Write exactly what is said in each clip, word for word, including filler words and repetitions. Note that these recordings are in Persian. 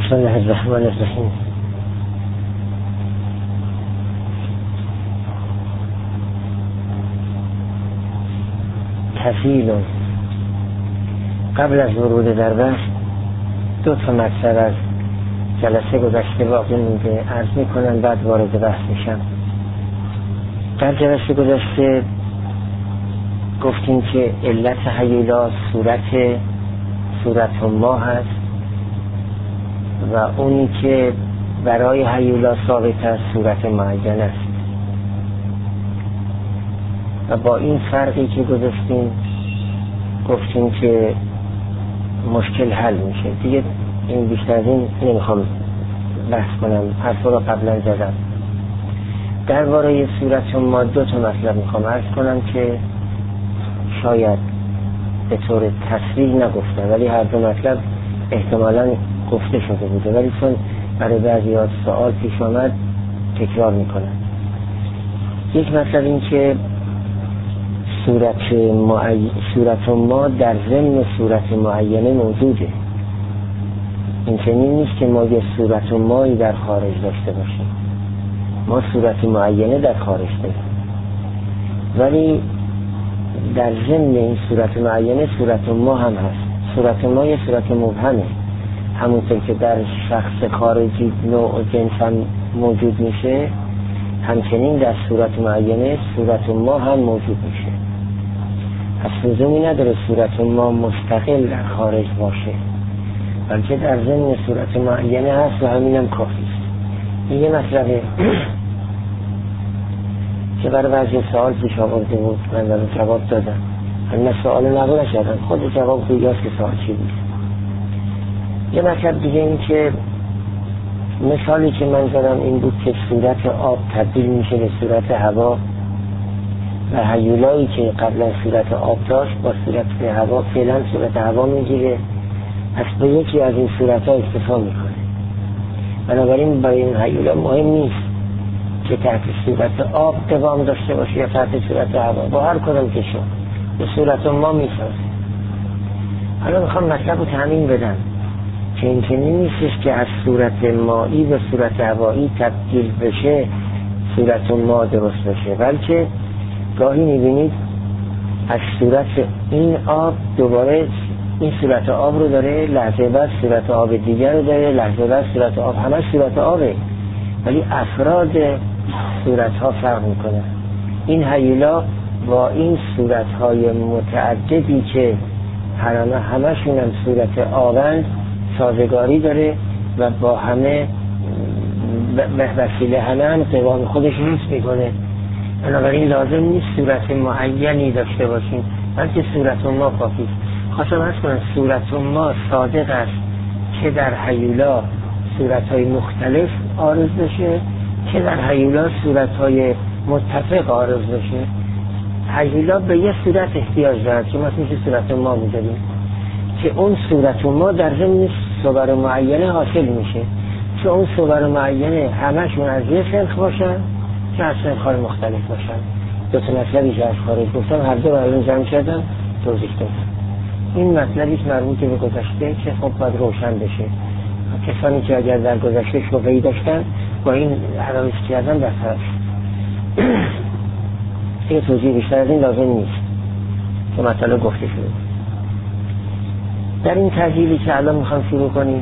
بسم الله الرحمن الرحیم. تفصیل. قبل از ورود در بحث دو تا مطلب از جلسه گذشته باقی مونده عرض میکنم، بعد وارد بحث میشم. در جلسه گذشته گفتیم که علت هیولا صورت صورت ما هست و اونی که برای هیولا ثابت است صورت معین است و با این فرقی که گذاشتیم گفتیم که مشکل حل میشه دیگه. این بیشتر از این نمیخوام بحث کنم، حرفا رو قبلا زدم. درباره صورت ما دو تا مطلب میخوام عرض کنم که شاید به طور تصریح نگفتم ولی هر دو مطلب احتمالاً گفته شده بوده، ولی چون برای بعضی‌ها سوال پیش آمد تکرار میکنم. یک مطلب این که صورت, معی... صورت ما در ضمن صورت معینه موجوده. این چنین نیست که ما یه صورت مایی در خارج داشته باشیم، ما صورت معینه در خارج داریم ولی در ضمن این صورت معینه صورت ما هم هست. صورت ما یه صورت مبهمه، همونطور که در شخص خارجی نوع جنس هم موجود میشه، همچنین در صورت معینه صورت ما هم موجود میشه. پس لزومی نداره صورت ما مستقل در خارج باشه، بلکه در ضمن صورت معینه هست و همینم کافی است. این یه مطلبه که برای بعضی سوال پیش آورده بود، من در جواب دادم. من سوال نقل نشدم، خود جواب گویاست که سوال چی بود. یه مطلب دیگه این که مثالی که من زدم این بود که صورت آب تبدیل میشه به صورت هوا و هیولایی که قبلا صورت آب داشت با صورت هوا فعلا صورت هوا میگیره، پس به یکی از این صورت ها اکتفا میکنه. بنابراین برای این هیولا مهم نیست که تحت صورت آب دوام داشته باشه یا تحت صورت هوا، با هر کدام که شد به صورت ما میسازه. حالا میخوام مطلب رو تامین بدم که این که نیستش که از صورت مایی به صورت هوایی تبدیل بشه صورت ما درست بشه، بلکه گاهی میبینید از صورت این آب دوباره این صورت آب رو داره، لحظه بعد صورت آب دیگر رو داره، لحظه بعد صورت آب، همه صورت آبه ولی افراد صورت ها فرق میکنه. این هیولا با این صورت های متعددی که هرانه همشون هم صورت آبند سازگاری داره و با همه به وسیله همه هم قوام خودش حفظ میکنه. بنابراین لازم نیست صورت معینی داشته باشیم بلکه صورت ما کافی است. خواستم عرض کنم صورت ما صادق است که در هیولا صورت های مختلف عارض بشه که در هیولا صورت های متفق عارض بشه. هیولا به یه صورت احتیاج دارد که ما میشه صورت ما میداریم که اون صورت ما در ضمن صور معینه حاصل میشه که اون صور معینه همشون از یه سنخ باشن که از سنخ‌های مختلف باشن. دو تا مطلبی که از خارج گفتم هر دو رو جمع کردم توضیح دادم. این مطلبی که مربوط به گذشته که خب باید روشن بشه. کسانی که اگر در گذشته شبهه‌ای داشتن با این عرض کردن در طرف یه توضیح بیشتر از این لازم نیست که مطلب گفته شده. در این تحلیلی که الان میخوام شروع کنیم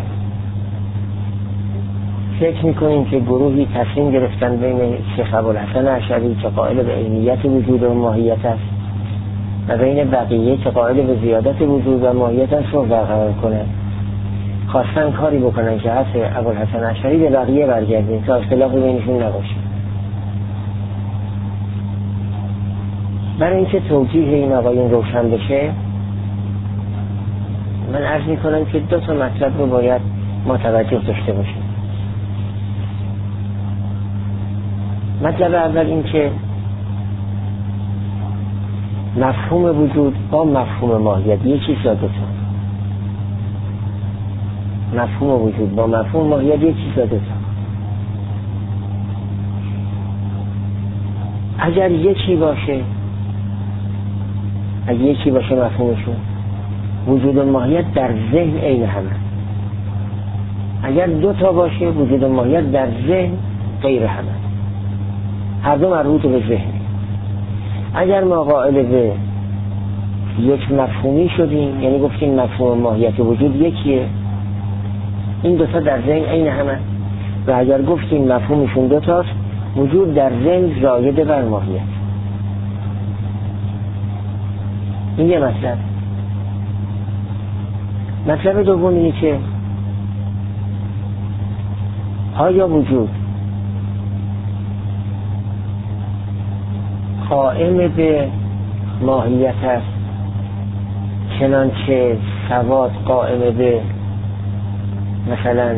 فکر میکنیم که گروهی تصمیم گرفتن بین شیخ ابوالحسن اشعری که قائل به عینیت وجود و ماهیت است و بین بقیه که قائل به زیادت وجود و ماهیت است رو برقرار کنن. خواستن کاری بکنن که حس ابوالحسن اشعری به بقیه برگرده تا اختلافی بینشون نباشه. برای اینکه توجیه این آقایون روشن بشه من عرض میکنم که دو تا مطلب رو باید متوجه داشته باشیم. مطلب اول این که مفهوم وجود با مفهوم ماهیت یکی یا دو تا. مفهوم وجود با مفهوم ماهیت یکی یا دو تا. اگر یکی باشه اگر یکی باشه مفهومشون وجود و ماهیت در ذهن عین همه. اگر دو تا باشه وجود ماهیت در ذهن غیر همه، هر دو مربوط به ذهن. اگر ما قائل به یک مفهومی شدیم، یعنی گفتیم مفهوم ماهیت وجود یکیه، این دوتا در ذهن عین همه، و اگر گفتیم مفهومشون دوتاست، وجود در ذهن زاید بر ماهیت. این یه مطلب. مطلب دوم اینه که آیا وجود قائم به ماهیت است چنانچه سواد قائم به مثلا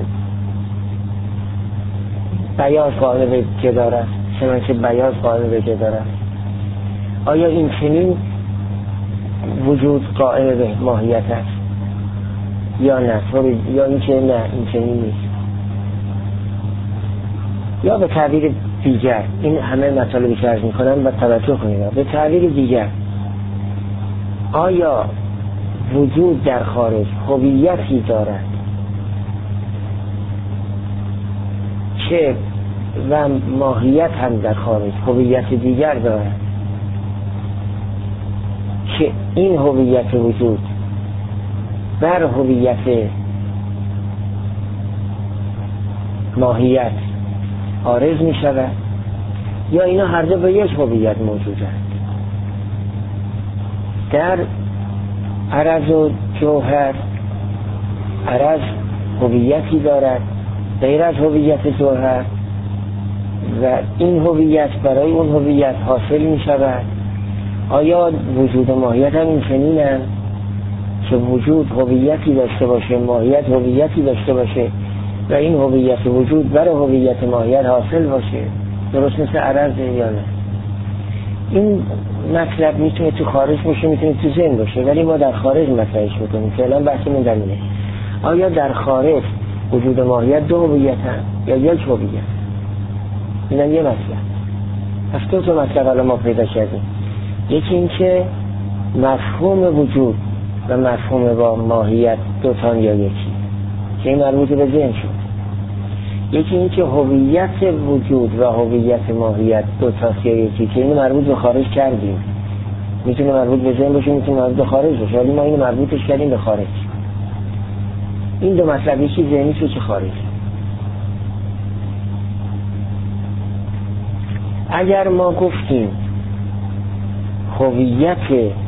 بیاض قائم به جدار است، چنانچه بیاض قائم به جدار است؟ آیا این چنین وجود قائم به ماهیت است یا نه؟ یا این که نه این چنین نیست؟ یا به تعبیر دیگر، این همه مطالبی که عرض می‌کنم و توجه کنید، به تعبیر دیگر آیا وجود در خارج هویتی دارد که و ماهیت هم در خارج هویت دیگر دارد که این هویت وجود بر هویت ماهیت عارض می شود، یا اینا هر دو به یک هویت موجودند؟ در عرض و جوهر، عرض هویتی دارد غیر از هویت جوهر و این هویت برای اون هویت حاصل می شود. آیا وجود و ماهیت هم این چنینند که وجود هویتی داشته باشه، ماهیت هویتی داشته باشه و این هویت وجود برای هویت ماهیت حاصل باشه، درست مثل عرض یا نه؟ این مطلب میتونه تو خارج باشه، میتونه تو ذهن باشه، ولی ما در خارج مطرحش میکنیم. فعلا بحثمون در اینه آیا در خارج وجود ماهیت دو هویت هم یا یک هویت؟ اینم یه مطلب. پس دو تا مطلب الان ما پیدا کردیم. یکی این که مفهوم وجود و مفهوم با ماهیت دو تا یا یکی که این مربوط به ذهن شد. یکی این که هویت وجود و هویت ماهیت دو تا یا یکی که اینو مربوط به خارج کردیم. میتونه مربوط به ذهن باشه، میتونه مربوط به خارج باشه، ولی ما اینو مربوطش کردیم به خارج. این دو مطلب، یکی ذهنی شد که خارج. اگر ما گفتیم هویت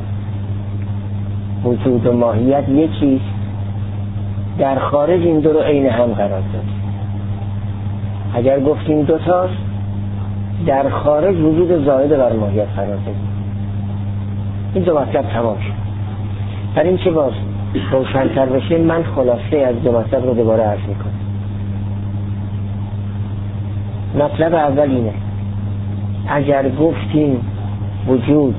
وجود و ماهیت یکیست، در خارج این دو رو عین هم قرار داد. اگر گفتیم دو تاست، در خارج وجود زائد بر ماهیت قرار داد. این دو مطلب تمام شد. برای این که باز روشن‌تر بشه، من خلاصه از دو مطلب رو دوباره عرض میکنم. مطلب اول اینه: اگر گفتیم وجود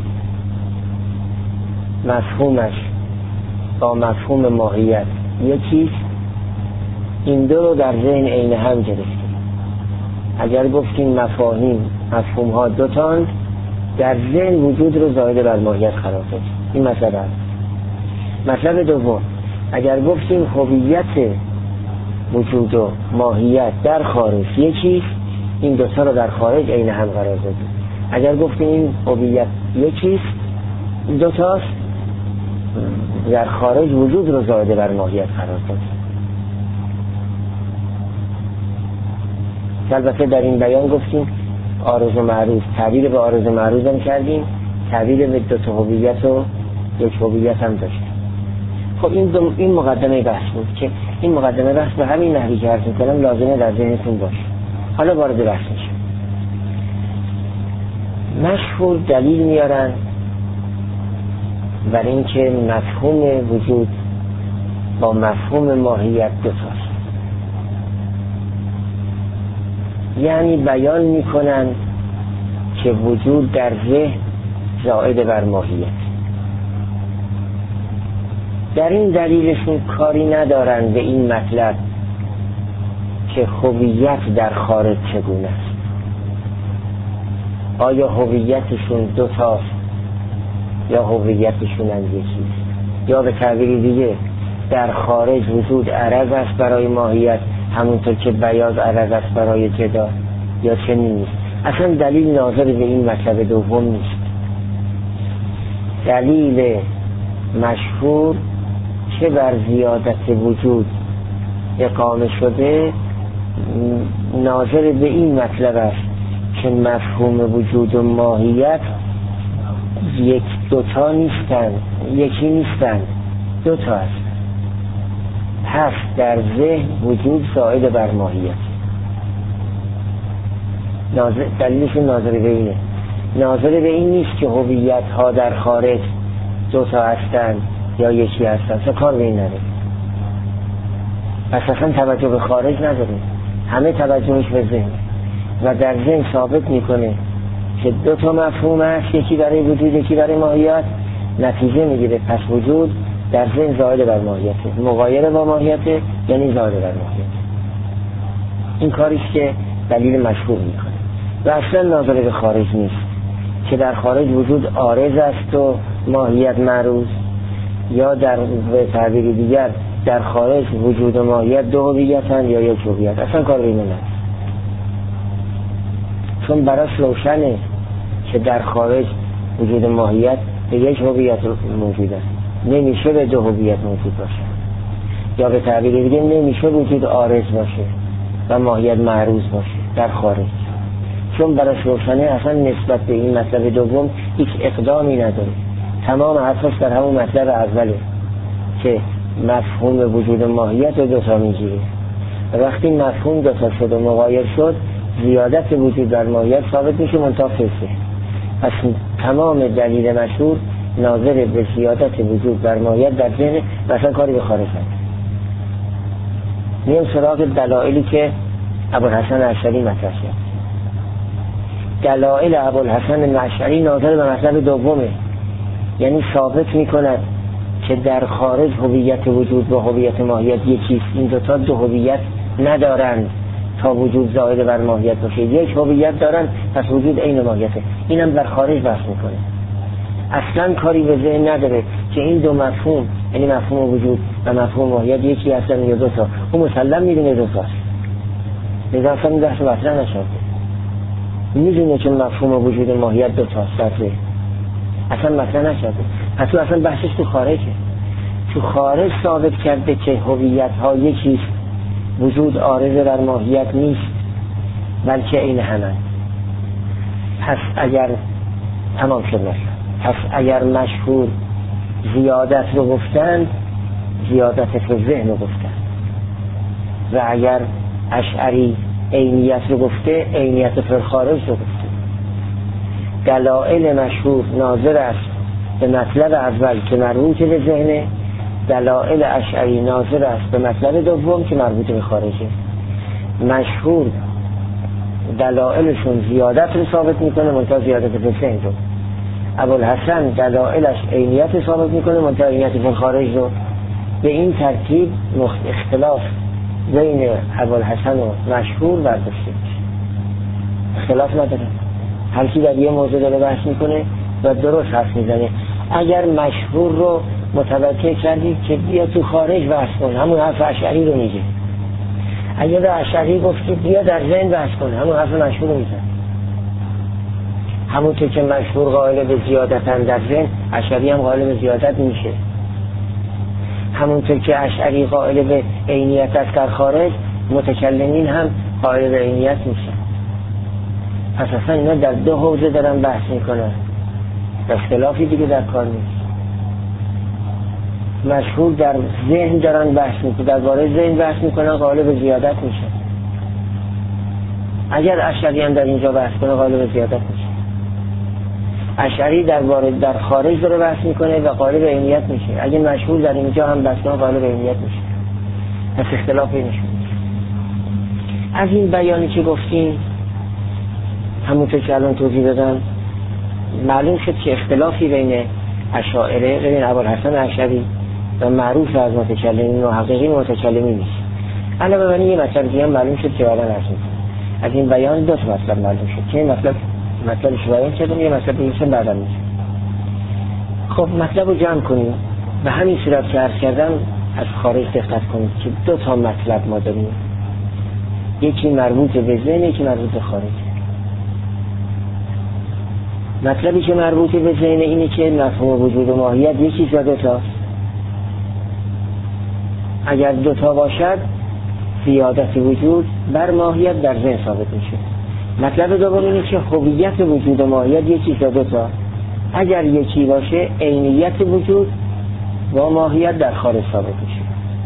مفهومش با مفهوم ماهیت یکیست، این دو رو در ذهن عین هم گرفتیم. اگر گفتیم مفاهیم مفهوم ها دو تاند، در ذهن وجود رو زائد بر ماهیت قرار دادیم. این مطلب است. مطلب دوم: اگر گفتیم هویت وجود و ماهیت در خارج یکیست، این دو تا رو در خارج عین هم قرار دادیم. اگر گفتیم این هویت یکیست، دو تاست، در خارج وجود رو زائد بر ماهیت قرار دادیم. البته در این بیان گفتیم عارض و معروض، تعبیر به عارض و معروض هم کردیم، تعبیر به دو تا هویت و یک هویت هم داشتیم. خب این دو این مقدمه بحث بود که این مقدمه بحث به همین نحوی که عرض می‌کنم لازمه در ذهنتون باشه. حالا وارد بحث میشیم. مشهور دلیل میارن برای اینکه مفهوم وجود با مفهوم ماهیت دو تاست. یعنی بیان میکنن که وجود در ذهن زائد بر ماهیت. در این دلیلشون کاری ندارن به این مطلب که هویت در خارج چگونه است. آیا هویتشون دو تاست یا هویتشون هم یکیست؟ یا به تعبیر دیگه در خارج وجود عرض است برای ماهیت همونطور که بیاض عرض است برای جدا یا چنین نیست. اصلا دلیل ناظر به این مطلب دوم نیست. دلیل مشهور که بر زیادت وجود اقامه شده ناظر به این مطلب است که مفهوم وجود و ماهیت یک دوتا نیستن، یکی نیستن، دوتا است. پس در ذهن وجود زائد بر ماهیت. ناظر دلیلش ناظر به اینه. ناظر به این نیست که هویت ها در خارج دوتا هستن یا یکی هستن، اصلا کار به این نداره. پس اصلا توجه به خارج نداره، همه توجهش به ذهن و در ذهن ثابت میکنه که دو تا مفهوم هست، یکی برای وجود یکی برای ماهیت. نتیجه میگیره پس وجود در ذهن زائد بر ماهیته، مغایر با ماهیته، یعنی زائد بر ماهیت. این کاریش که دلیل مشهور میکنه و اصلا ناظر به خارج نیست که در خارج وجود عارض است و ماهیت معروض، یا در به تعبیر دیگر در خارج وجود و ماهیت دو هویتن یا یک هویت. اصلا کار به اینه نه، چون براش روشنه که در خارج وجود ماهیت به یک هویت موجود است، نمیشه به دو هویت موجود باشه، یا به تعبیر دیگه نمیشه وجود عارض باشه و ماهیت معروض باشه در خارج. چون براش روشنه اصلا نسبت به این مطلب دوم هیچ اقدامی نداره، تمام حرفش در همون مطلب اوله که مفهوم وجود ماهیت رو دوتا میگیره. وقتی مفهوم دوتا شد و مغایر شد، زیادت وجود در ماهیت ثابت میشه منتها فسه. پس تمام دلیل مشهور ناظر به زیادت وجود در ماهیت در ذهن و اصلا کاری به خارج نداره. میام سراغ دلایلی که ابوالحسن اشعری مطرح کرد. دلایل ابوالحسن اشعری ناظر به مطلب دومه، یعنی ثابت میکند که در خارج هویت وجود با هویت ماهیت یکیست. این دوتا دو هویت ندارند تا وجود زائد بر ماهیت باشه، یک هویت دارن پس وجود عین ماهیته. اینم در خارج بحث میکنه، اصلا کاری به ذهن نداره که این دو مفهوم، یعنی مفهوم وجود و مفهوم ماهیت یکی هستن یا دوتا. اون مسلم میدونه دوتاست، لذا اصلا این بحث مطرح نشده. میدونه که مفهوم وجود ماهیت دوتاست، اصلا مطرح نشده. پس تو اصلا بحثش تو خارجه، تو خارج ثابت کرده که هویت ها یکیست، وجود عارض بر ماهیت نیست بلکه این همه. پس اگر تمام شد مثلا، پس اگر مشهور زیادت رو گفتن، زیادت تو ذهن رو گفتن، و اگر اشعری عینیت رو گفته، عینیت فی خارج رو گفته. دلائل مشهور ناظر است به مطلب اول که مربوط به ذهنه، دلائل اشعری ناظر است به مطلب دوم که مربوط به خارجه. مشهور دلائلشون زیادت رو ثابت میکنه منتها زیادت به ذهن رو. ابوالحسن دلائلش عینیت ثابت میکنه منتها عینیت به خارج رو. به این ترتیب اختلاف بین ابوالحسن و مشهور برداشته میشه، اختلاف نداره. هر کی در یه موضوع داره بحث میکنه و درست حرف میزنه. اگر مشهور رو متوجه کردی که بیا تو خارج بحث کن، همون حرف اشعری رو میگه. اگر به اشعری گفتی بیا در ذهن بحث کن، همون حرف مشهور رو میزن. همونطور که مشهور قائل به زیادتن در ذهن، اشعری هم قائل به زیادت میشه. همونطور که اشعری قائل به عینیت است در خارج، متکلمین هم قائل به عینیت میشن. پس اصلا اینا در دو حوزه دارن بحث میکنن، اختلافی دیگه در کار نیست. مشهور در ذهن دارن بحث میکنن، درباره ذهن بحث میکنن، قائل به زیادت میشن. اگر اشعری هم در اینجا بحث کنه، قائل به زیادت میشه. اشعری درباره در خارج داره بحث میکنه و قائل به عینیت میشه. اگه مشهور در اینجا هم بحث کنه، قائل به عینیت میشه. پس اختلاف بینشون. از این بیانی که گفتیم، همونطور که الان توضیح دادم، معلوم شد که اختلافی بین اشاعره، بین ابوالحسن اشعری و معروف از متکلمین و حقیقی متکلمین نیست. علاوه بر این یه مطلب دیگه هم معلوم شد که بعدا عرض می‌کنم. از این بیان دو تا مطلب معلوم شد که این مطلب مطلبش بیان کردم، یه مطلب دیگه هم بعدا میشه. خب مطلب رو جمع کنیم. به همین صورت که عرض کردم از خارج دقت کنید که دو تا مطلب ما داریم. یکی مربوط به ذهن، یکی مربوط به خارج. مطلبی که مربوط به ذهن اینه که مفهوم وجود و ماهیت یکی یا دوتا. اگر دوتا باشد زیادت وجود بر ماهیت در ذهن ثابت میشه. مطلب دوم اینه که هویت وجود و ماهیت یکی یا دوتا. اگر یکی باشه عینیت وجود و ماهیت در خارج ثابت میشه.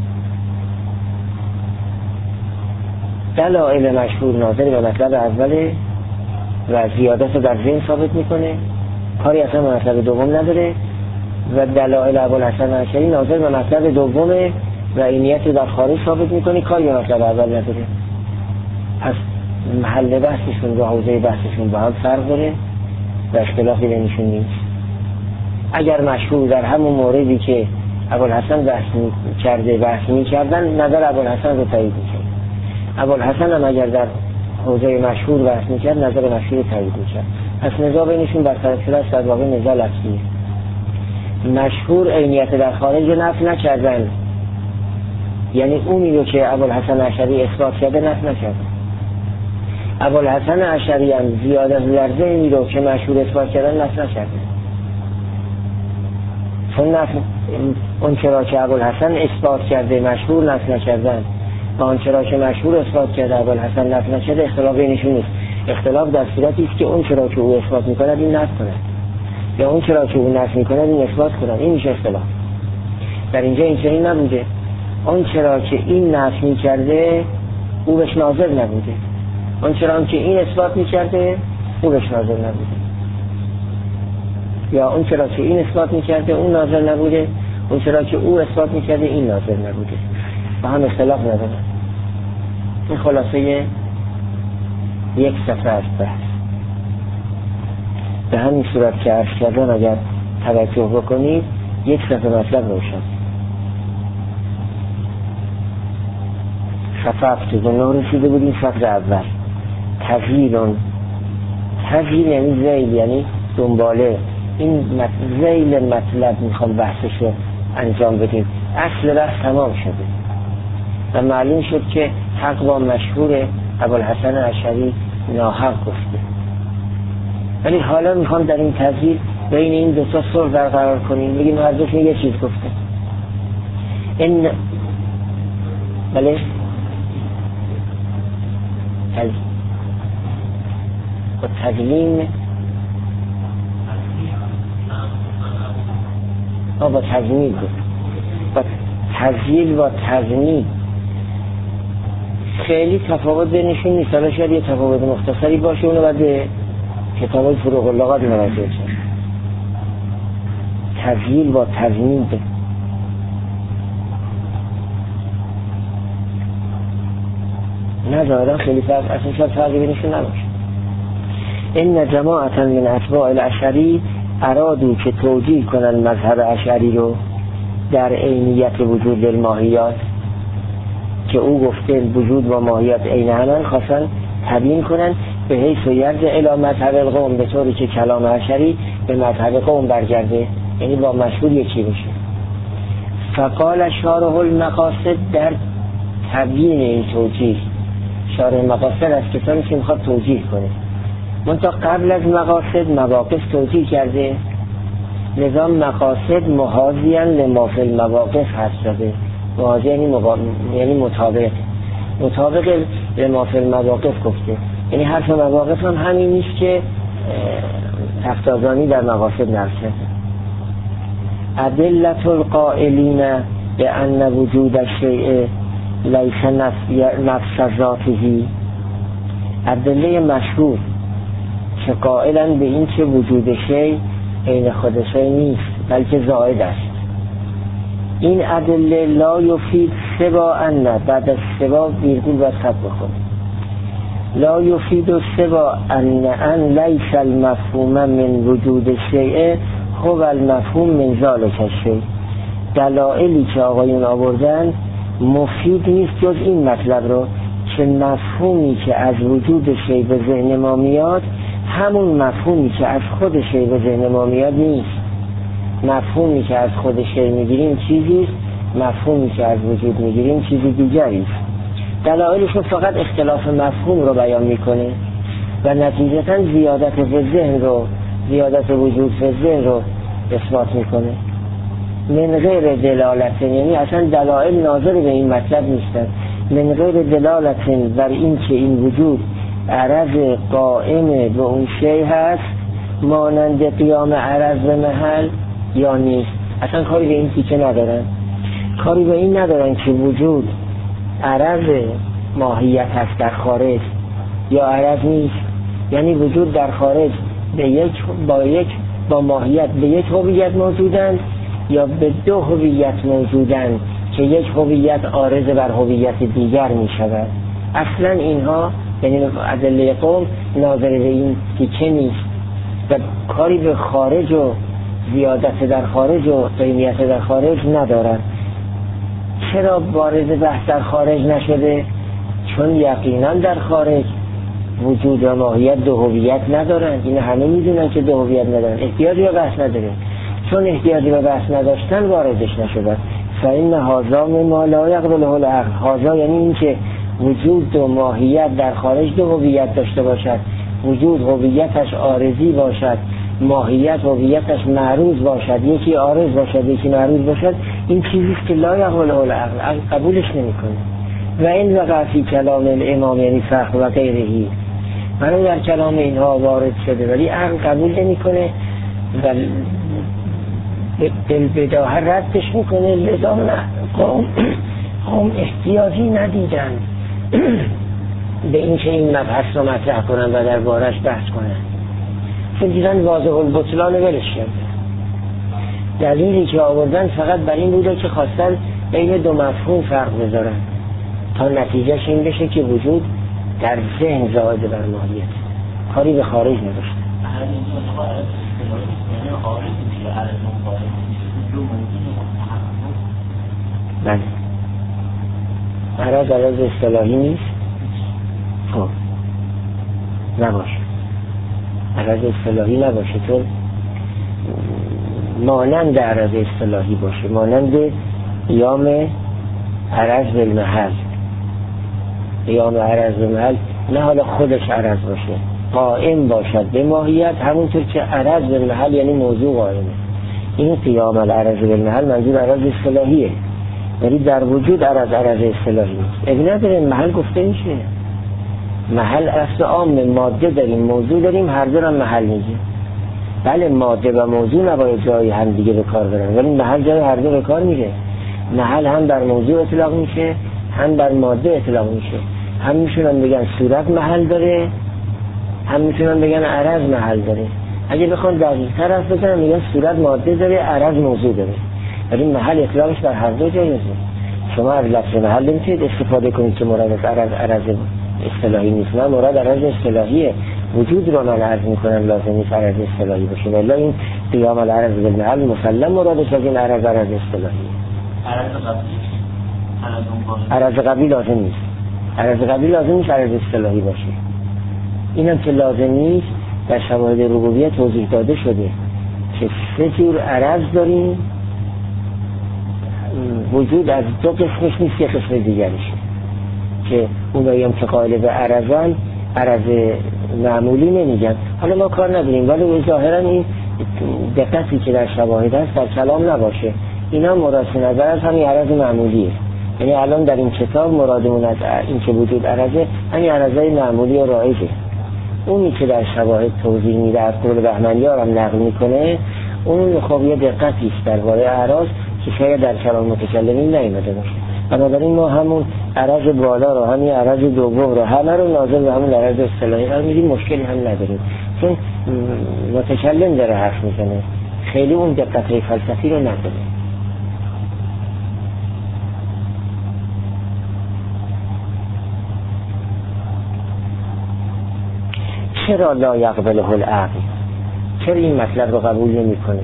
دلائل مشهور ناظر به مطلب اوله و زیادت در ذهن ثابت میکنه، کاری اصلا به مطلب دوم نداره. و دلائل ابوالحسن اشعری ناظر به مطلب دومه و عینیت در خارج ثابت میکنه، کاری به مطلب اول نداره. پس محل بحثشون و حوزه بحثشون با هم فرق داره و اختلافی بینشون نیست. اگر مشهور در همون موردی که ابوالحسن بحث کرده بحث میکردن، نظر ابوالحسن رو تایید میکرد. ابوالحسن هم اگر در حوزه مشهور بحث میکرد، نظر مشهور تایید میکرد. پس نزاع بینشون برطرف شده است، در واقع نزاع لفظیه. مشهور عینیت در خارج رو نفی نکردن، یعنی اونی رو که ابوالحسن اشعری اثبات کرده نفی نکردن. ابوالحسن اشعری هم زیادت در ذهنی رو که مشهور اثبات کردن نفی نکردن. چون نفی اون چرا که ابوالحسن اثبات کرده مشهور نفی نکردن و اون چرا که مشهور اثبات کرده ابوالحسن نفی نکرده، اختلاف بینشون نیست. اختلاف در صورتی است که اون چرا که او اثبات میکند این نفی کند یا اون چرا که او نفی میکند این اثبات کند. این میشه اختلاف. در اینجا این چنین نبوده. اون چرا که این نفی میکرده او بهش ناظر نبوده، اون چرا که این اثبات میکرده او بهش ناظر نبوده، یا اون چرا که این اثبات میکرده اون ناظر نبوده، اون چرا که او اثبات میکرده این ناظر نبوده. با هم اختلاف ندارن. این خلاصه یک صفحه از بحث. به همین صورت که عرض کردم اگر توجه بکنید یک صفحه مطلب روشن. صفحه هفتاد و نه رسیده بودیم. صفحه اول تغییرون. تغییر یعنی ذیل، یعنی دنباله. این ذیل مطلب میخوام بحثش رو انجام بدیم. اصل بحث تمام شده و معلوم شد که حق با مشهور ابوالحسن اشعری ناحق گفته. ولی حالا میخوام در این تغییر بین این دو تا صلح برقرار کنیم. بگیم هر دوشون یه چیز گفته. این بله تز... با تظلیم ها با تظلیم گفت با تزییل و تظلیم خیلی تفاوت بینشون نیست. حالا شاید یه تفاوت مختصری باشه، اونو بعد کتاب فروغ اللغات مراجعه شد. تزییل و تظلیم ندارن، خیلی فرق اصلا شاید فرقی بینشون نباشه. این جماعتا من اتباع الاشعری ارادو که توجیه کنن مذهب اشعری رو در عینیت وجود بالماهیات که او گفته وجود و ماهیت عین همن، خواستن تبیین کنن به حیث و یرد الی مذهب القوم، به طوری که کلام اشعری به مذهب قوم برگرده، یعنی با مشهور یکی بشه. فقال شارح المقاصد در تبیین این توجیه، شارح مقاصد از کسانی که میخواد توجیه کنه، منتها قبل از مقاصد مواقف توجیه کرده، نظام مقاصد محاذیاً لما فی المواقف هست شده. محاذی یعنی, مقا... یعنی مطابق مطابق لما فی المواقف گفته، یعنی حرف مواقف هم همین نیست که تفتازانی در مقاصد نرسه. ادلت القائلین به ان وجود الشیء لیس نفس ذاته، ادله مشهور که قائلن به این که وجود شیء عین خود شیء نیست بلکه زائد است. این ادله لا یفید سوا ان، بعد از سوا ویرگول و خط بخونه، لا یفید سوا ان ان لیس المفهوم من وجود شیء هو المفهوم من ذلک الشیء. دلائلی که آقایون آوردن مفید نیست جز این مطلب رو که مفهومی که از وجود شیء به ذهن ما میاد همون مفهومی که از خود شیء به ذهن ما میاد نیست. مفهومی که از خود شیء میگیریم چیزیست، مفهومی که از وجود میگیریم چیزی دیگری است. دلایلشون فقط اختلاف مفهوم رو بیان میکنه و نتیجتا زیادت فی ذهن رو زیادت وجود فی ذهن رو اثبات میکنه. من غیر دلالت، یعنی اصلا دلایل ناظر به این مطلب نیستن. من غیر دلالت بر این که این وجود عرض قائم به اون شیء هست مانند قیام عرض به محل یا نیست. اصلا کاری به این تیکه ندارن. کاری به این ندارن که وجود عرض ماهیت هست در خارج یا عرض نیست. یعنی وجود در خارج به یک با یک با ماهیت به یک هویت موجودند یا به دو هویت موجودند که یک هویت عارض بر هویت دیگر می شود. اصلا اینها یعنی ادله قوم ناظر به این تیکه نیست و کاری به خارج و زیادت در خارج و قیمیت در خارج ندارن. چرا وارد بحث در خارج نشده؟ چون یقینا در خارج وجود و ماهیت دو هویت ندارن. این همه میدونن که دو هویت ندارن. احتیاجی به بحث نداره. چون احتیاجی به بحث نداشتن واردش نشدن. فإن هذا مما لا يقبله العقل. هذا یعنی این که وجود و ماهیت در خارج دو هویت داشته باشد، وجود هویتش عارضی باشد، ماهیت هویتش معروض باشد، یکی عارض باشد یکی معروض باشد، این چیزی است که لا يقبله العقل، عقل قبولش نمیکنه. و این وقع فی کلام الامام یعنی فخر و غیرهی، من در کلام اینها وارد شده ولی عقل قبول نمیکنه و بالبداهه ردش میکنه. لذا قوم قوم احتیاجی ندیدن به این که این مبحث رو مطرح کنن و در بارش بحث کنن، چون دیدن واضح البطلان ولش کرد. دلیلی که آوردن فقط بر این بوده که خواستن بین دو مفهوم فرق بذارن تا نتیجهش این بشه که وجود در ذهن زائد بر ماهیت، کاری به خارج نداشته. بله عرض عرض اصطلاحی نیست. خب نباشه، عرض اصطلاحی نباشه، چون مانند عرض اصطلاحی باشه، مانند قیام عرض بالمحل. قیام عرض بالمحل نه حالا خودش عرض باشه، قائم باشد به ماهیت، همونطور که عرض بالمحل یعنی موضوع قائمه. این قیام العرض بالمحل منظور عرض اصطلاحیه، یعنی در وجود عرض عرض اصطلاحی نیست. ابن نداره محل گفته میشه، محل اصل عام، ماده داریم موضوع داریم، هر دو هم محل میگیم. بله ماده و موضوع نباید جایی هم دیگه به کار برن، ولی محل جای هر دو به کار میره. محل هم بر موضوع اطلاق میشه هم بر ماده اطلاق میشه. هم میشونن بگن صورت محل داره، هم میتونن بگن عرض محل داره. اگه بخوان دقیق تر حرف بزنن میگن صورت ماده داره، عرض موضوع داره، ولی محل اطلاقش بر هر دو جایزه. شما از لفظ محل نمیتونید استفاده کنید که مراد از عرض عرض اصطلاحی نیست. نه، مراد عرض اصطلاحیه. وجود رو من عرض میکنم لازم نیست عرض اصطلاحی باشه، ولی این قیام العرض بالمحل مسلم مرادش از این عرض عرض اصطلاحیه. عرض قبلی لازم نیست، عرض قبلی لازم نیست عرض اصطلاحی باشه. اینم که لازم نیست در شواهد ربوبیه توضیح داده شده که سه جور عرض داریم، وجود از دو قسمش نیست که قسم دیگریشه، که اونایی هم که قائل به عرضن عرض معمولی نمیگن. حالا ما کار نداریم، ولی ظاهرا این دقتی که در شواهد هست در کلام نباشه. اینا مراد نظر از همین عرض معمولیه. یعنی الان در این کتاب مرادمون از این که وجود عرضه همین عرضای معمولی و رایجه. اونی که در شواهد توضیح میده از قول بهمنیار هم نقل میکنه، اون خب یه دقتی است درباره اعراض که شاید در کلام متکلمین نیامده باشه. بنابراین ما همون عرض بالا رو، همین عرض دوم رو، همه رو ناظر به همون عرض اصطلاحی قرار میدیم، مشکلی هم نداریم، چون متکلم داره حرف میزنه، خیلی اون دقت فلسفی رو نداره. چرا لا یقبله العقل؟ چرا این مطلب رو قبول نمی کنه؟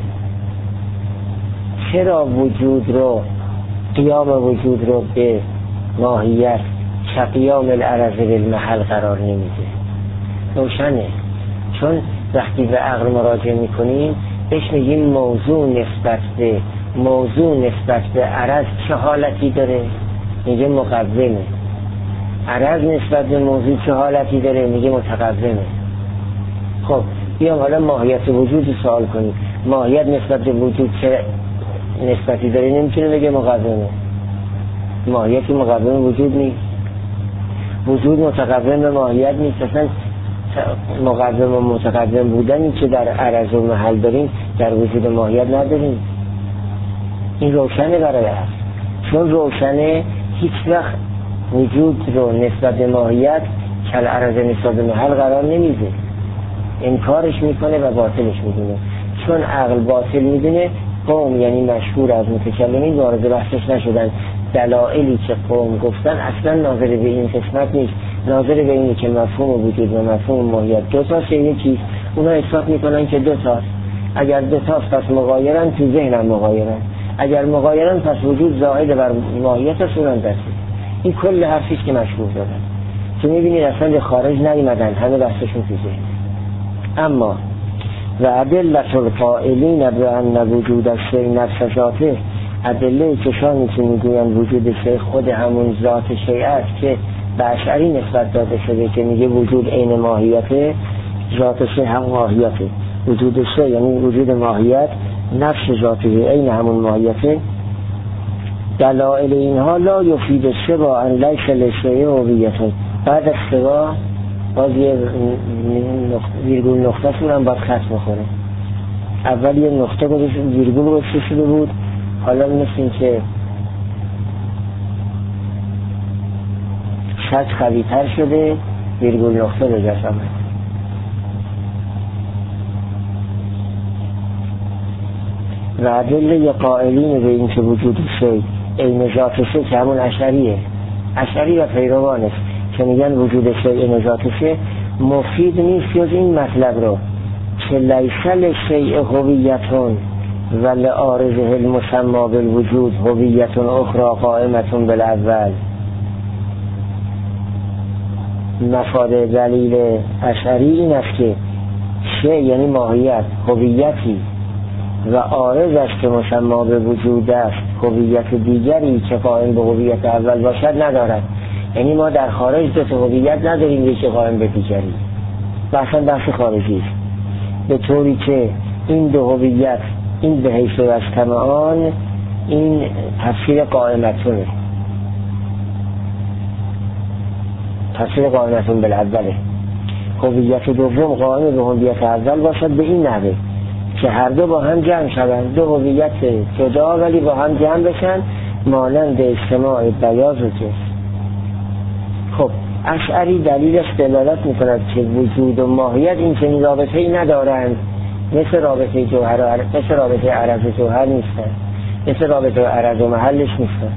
چرا وجود رو، قیام وجود رو به ماهیت قیام العرض بالمحل قرار نمیده؟ روشنه، چون وقتی به عقل مراجعه میکنیم بهش میگیم موضوع نسبت به موضوع نسبت به عرض چه حالتی داره؟ میگه مقومه. عرض نسبت به موضوع چه حالتی داره؟ میگه متقومه. خب بیام حالا ماهیت وجود سوال کنیم، ماهیت نسبت به وجود چه نسبتی داره؟ نمیتونه بگه مقومه. ماهیت مقوم وجود نیست، وجود متقوم به ماهیت نیست. اصلا مقوم و متقوم بودن که در عرض و محل داریم در وجود ماهیت نداریم. این روشنه برای هست، چون روشنه هیچ وقت وجود رو نسبت به ماهیت کل عرض نسبت به محل قرار نمیده، انکارش میکنه و باطلش میدونه. چون عقل باطل میدونه، قوم یعنی مشهور از متکلمین وارد بحثش نشدن. دلایلی که قوم گفتن اصلا ناظر به این قسمت نیست، ناظر به اینه که مفهوم وجود و مفهوم ماهیت دو تاست یکی. اونا اثبات میکنن که دو تاست. اگر دو تاست پس مغایرن، تو ذهنم مغایرن. اگر مغایرن پس وجود زائد بر ماهیت است، اونم دسته. این کل حرفیست که مشهور دادن. تو میبینید اصلا به خارج نیومدن، همه بحثشون تو ذهن. اما و ادلة القائلین بأن وجود الشیء نفس ذاته، ادله کشانی که میگویند وجود شیء خود همون ذات شیء است که به اشعری نسبت داده شده که میگه وجود عین ماهیته، ذات شیء هم ماهیته. وجود شیء یعنی وجود ماهیت، نفس ذاته عین همون ماهیته. دلائل اینها لا یفید السوا ان لیس للشیء هویت. بعد از سوا باز یه ویرگول نقطه شون هم باید خط بخوره. اول یه نقطه گذاشت ویرگول گذاشته شده بود، حالا مثل این که خط قوی‌تر شده، ویرگول نقطه به جاش آمد. و ادله قائلین به این که وجود شیء عین ذات شیء که همون اشعریه، اشعری و پیروانش که میگن وجود شیء ذات شیء، مفید نیست جز این مطلب رو که لیس للشیء هویتون و لعارضه المسمى بالوجود هویت اخرى قائمة بالاول. مفاد دلیل اشعری این است که شیء یعنی ماهیت، هویتی و عارض است که مسمى به وجود است، هویت دیگری که قائم به هویت اول باشد ندارد. یعنی ما در خارج دو تا هویت نداریم، یکی قائم به دیگری. بحثا بحث خارجی است، به طوری که این دو هویت، این به حیث از تمام، این تفسیر قائمتونه، تفسیر قائمتون بالاوله. هویت دوم قائم به هویت اول باشد به این نحوه که هر دو با هم جمع شوند، دو هویت جدا ولی با هم جمع بشن، مانند اجتماع بیاض و جسم. خب اشعری دلیلش دلالت میکند که وجود و ماهیت این چنین رابطه ای ندارند، مثل رابطه جوهر، مثل رابطه عرض و جوهر نیستن، مثل رابطه عرض و محلش نیستن.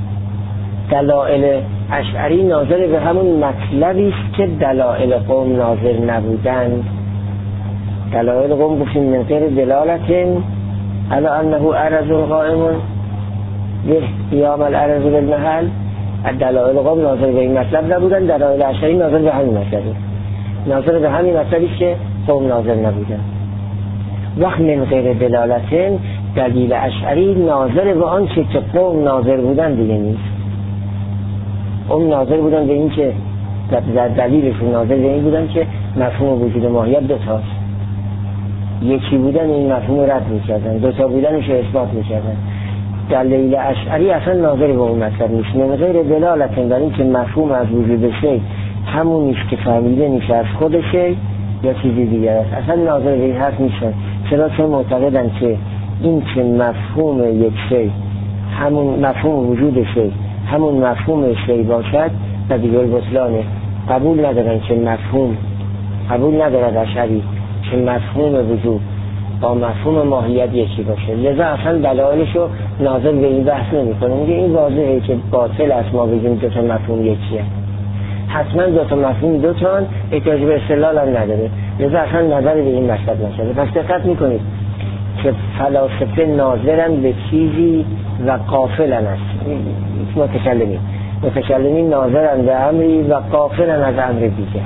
دلائل اشعری ناظر به همون مطلبی است که دلائل قوم ناظر نبودند. دلائل قوم گفتیم من غیر دلالت علی انه عرض قائم به قیام العرض بالمحل. دلائل قوم ناظر به این مطلب نبودن، دلائل اشعری ناظر به همین مطلبی، ناظر به همین مطلبی که قوم ناظر نبودن. وقت من غیر دلالت دلیل اشعری ناظر به آن چه که قوم ناظر بودن دیگه نیست. قوم ناظر بودن به این که در دلیلشون ناظر به این بودن که مفهوم وجود ماهیت دو تاست، یکی بودن این مفهوم رد میکردن، دو تا بودنش رو اثبات میکردن. دلیل اشعری اصلا ناظر به اون مطلب نیست، من غیر دلالت در این که مفهوم از وجود شی همون نیست که فهمیده میشه از خود شی یا چیزی دیگر است، اصلا ناظر به این حرف نیستن. چرا؟ چون معتقدن که این که مفهوم یک شی همون مفهوم وجود شی همون مفهوم شی باشد و دیگر بطلانه. قبول ندارن که مفهوم، قبول ندارد اشعری که مفهوم وجود با مفهوم ماهیت یکی باشه، لذا اصلا دلایلشو ناظر به این بحث نمی‌کنه. میگه این واضحه که باطل است ما بگیم دو تا مفهوم یکیه، حتما دو تا مفهوم دو تا احتیاج به استدلال هم نداره، لذا اصلا نظر به این مطلب نشده. پس دقت میکنید که فلاسفه ناظرن به چیزی و غافلن است. متکلمین متکلمین ناظرن به امری و غافلن از امر دیگه.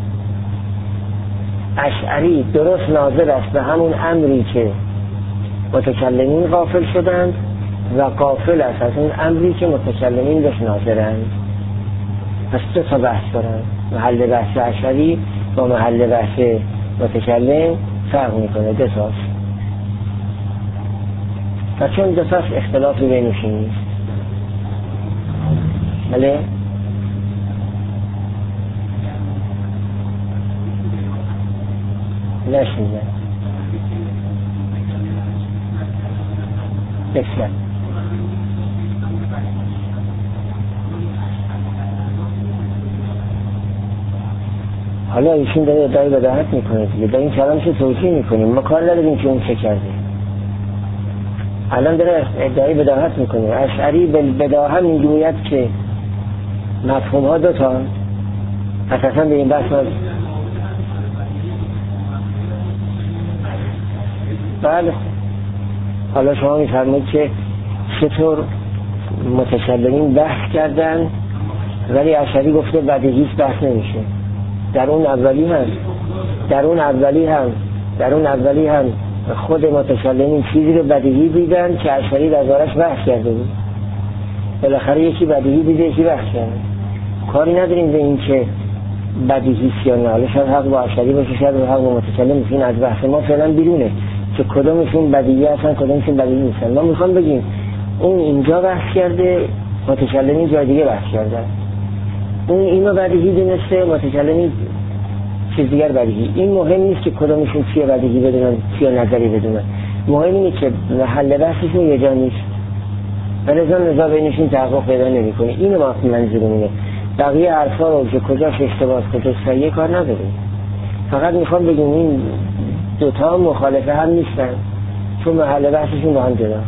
اشعری درست ناظر است به همون امری که متکلمین غافل شدند و غافل است از اون امری که متکلمین بهش ناظرند. پس دو تا بحث دارن، محل بحث اشعری با محل بحث متکلم فرق میکنه، دو تاست. و چون دو تاست اختلافی بینشون نیست. بله؟ نشنیدن بسیار. حالا ایشون داره ادعای بداهت میکنه دیگه، در این کلامش توجیه میکنیم، ما کار نداریم که اون چه کرده. الان داره ادعای بداهت میکنه. اشعری بالبداهه میگوید که مفهوم ها دو تا، اساسا به این بحث ها. بله، حالا شما میفرمایید که چطور متکلمین بحث کردن ولی اشعری گفته بدیهیست بحث نمیشه. در اون اولی هم در اون اولی هم در اون اولی هم خود متکلمین چیزی رو بدیهی دیدن که اشعری دربارش بحث کرده بود. بالاخره یکی بدیهی دیده یکی بحث کرده. کاری نداریم به این که بدیهیست یا نه. حالا شاید حق با اشعری باشه، شاید حق با متکلم باشه. این از بحث ما فعلا بیرونه که کدومشون بدیهی هستن کدومشون بدیهی نیستن. ما میخوام بگیم اون اینجا بحث کرده، متکلمی جای دیگه بحث کرده. اون اینو بدیهی دونسته، متکلمی چیز دیگر بدیهی. این مهم نیست که کدومشون چیه بدیهی بدونن چیه نظری بدونن. مهم اینه که محل بحثشون یه جا نیست و لذا نزاع بینشون تحقق پیدا نمیکنه. اینو ما منظورمونه. بقیه حرفا رو که کجاش اشتباه کجاش صحیح کار نداریم. فقط میخوام بگیم این دوتا مخالفه هم نیستن چون محل بحثشون با هم جداست.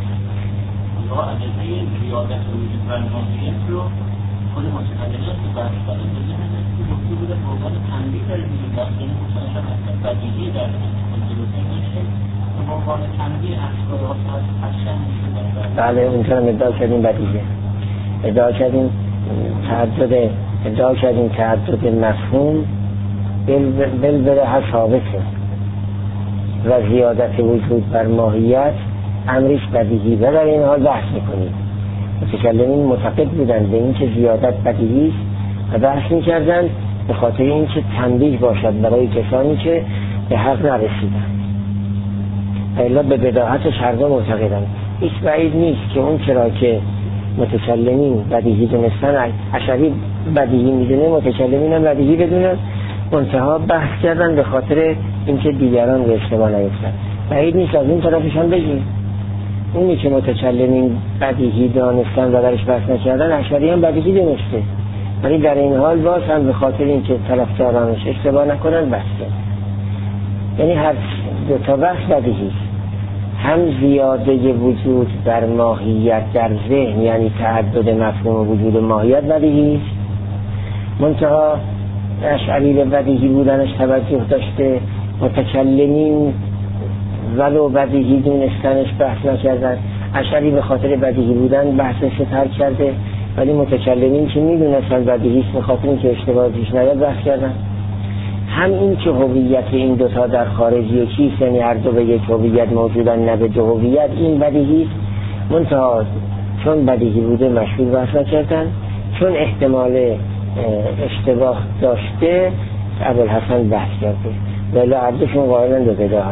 خود متکلم که بحث داره که بوده موقع تنبیه داره میگه که این مصطلح اصلا بدیهی در کنترل میشه به عنوان تنبیه افکار از اشیاء میشه. بله، اونجا هم ادعا کردیم بدیهی، ادعا کردیم تعدد ادعا کردیم تعدد مفهوم بل بره هر ثابته و زیادت وجود بر ماهیت امریش بدیهی و در این حال بحث میکنیم. متکلمین معتقد بودن به این که زیادت بدیهی و بحث میکردن به خاطر این که تنبیه باشد برای کسانی که به حق نرسیدن. الا به بداهتش هر دو معتقدن. هیچ بعید نیست که اون چرا که متکلمین بدیهی دونستن اشعری بدیهی میدونه، متکلمین هم بدیهی بدونن، منتها بحث کردن به خاطر اینکه دیگران به اشتباه نیفتن. بعید نیست از این طرفش هم بگیم اونی که متکلمین بدیهی دانستن و درش بحث نکردن اشعری هم بدیهی دونسته، ولی در این حال باز هم به خاطر اینکه طرفدارانش اشتباه نکنن بحث کرد. یعنی هر دو تا بحث بدیهی، هم زیاده وجود در ماهیت در ذهن یعنی تعدد مفهوم وجود ماهیت بدیهی، منتها اشعری به بدیهی بودنش توجه داشته، متکلمین ولو بدیهی دونستنش بحث نکردن. اشعری به خاطر بدیهی بودن بحثش رو ترک کرده، ولی متکلمین که میدونستن بدیهیست به خاطر اینکه اشتباه پیش نیاد بحث کردن. هم این که هویت این دوتا در خارج یکیست، یعنی هر دو به یک هویت موجودن نه به دو هویت، این بدیهیست، منتها چون بدیهی بوده مشهور بحث نکردن، چون احتمال اشتباه داشته ابوالحسن بحث کرده، ولی هر دوشون قائلن به بداهت.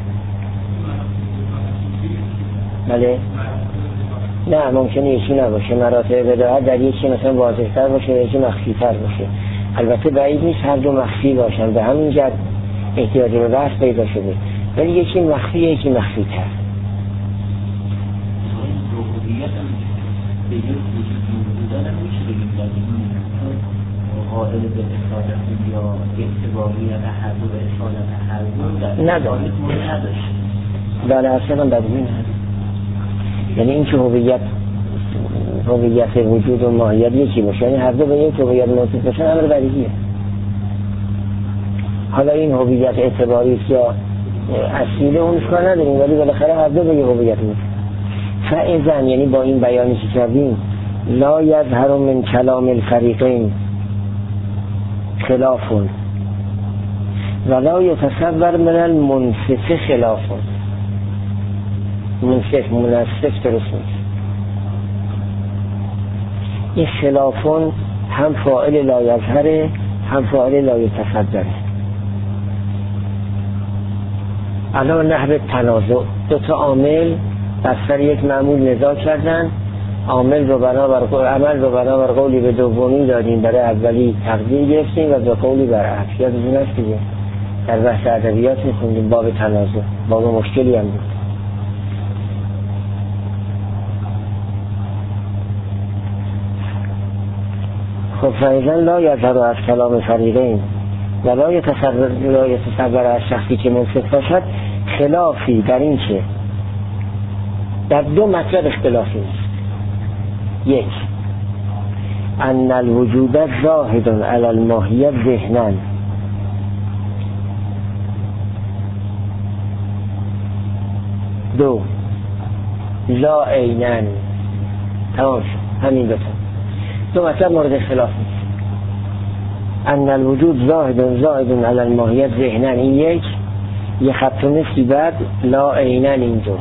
بله؟ نه، ممکنه یکی نباشه. مراتب بداهت در یکی مثلا واضح‌تر باشه و یکی مخفی‌تر باشه. البته بعید نیست هر دو مخفی باشن، به همین جهت احتیاج به بحث پیدا شده، ولی یکی مخفی یکی مخفی‌تر. قائل به اصالت یا اعتباریت هر دو به اصالت هر دو در نداره. نداشت. بله اصلا بدیهی هست. یعنی این که هویت هویت وجود و ماهیت یکی باشه، یعنی هر دو به یک هویت موجود باشن امر بدیهیه. حالا این هویت اعتباری یا اصیل اونش کار نداریم، ولی بالاخره هر دو به یک هویت موجود. فاذا یعنی با این بیانی که کردیم لا یظهر من کلام الفریقین خلاف ولا یتصور من المنصف خلاف. منصف منصف درست نیست. این خلافون هم فاعل لا یظهره هم فاعل لا یتصدره. الان نحو تنازع، دو تا عامل بر سر یک معمول نزاع کردن، عامل رو بنابر عمل رو بنابر قولی به دومی دادیم، برای اولی تقدیر گرفتیم و به قولی بر عکس. یادتون هست دیگه در بحث ادبیات می‌خوندیم باب تنازع، باب مشکلی هم بود. خب فایزن لا یظهر از کلام فریقین و لا یتصور لا یتصور از شخصی که منصف باشد، خلافی در این که در دو مطلب اختلافی است. یک، ان الوجود زاهد علی الماهیت ذهنا. دو، لا عینن. تمام شد، همین دوتا دو مطلب مورد اختلاف نیست. ان الوجود زاهد زاهد علی الماهیت ذهنا، این یک، یه خط و نصفی بعد لا عینن. این دو،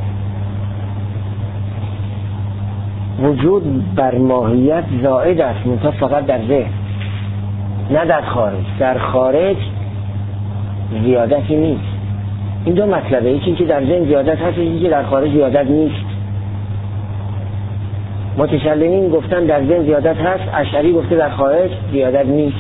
وجود بر ماهیت زائد است منتها فقط در ذهن نه در خارج. در خارج زیادتی نیست. این دو مطلبه، یکی که در ذهن زیادت هست، یکی که در خارج زیادت نیست. متکلمین گفتن در ذهن زیادت هست، اشعری گفته در خارج زیادت نیست.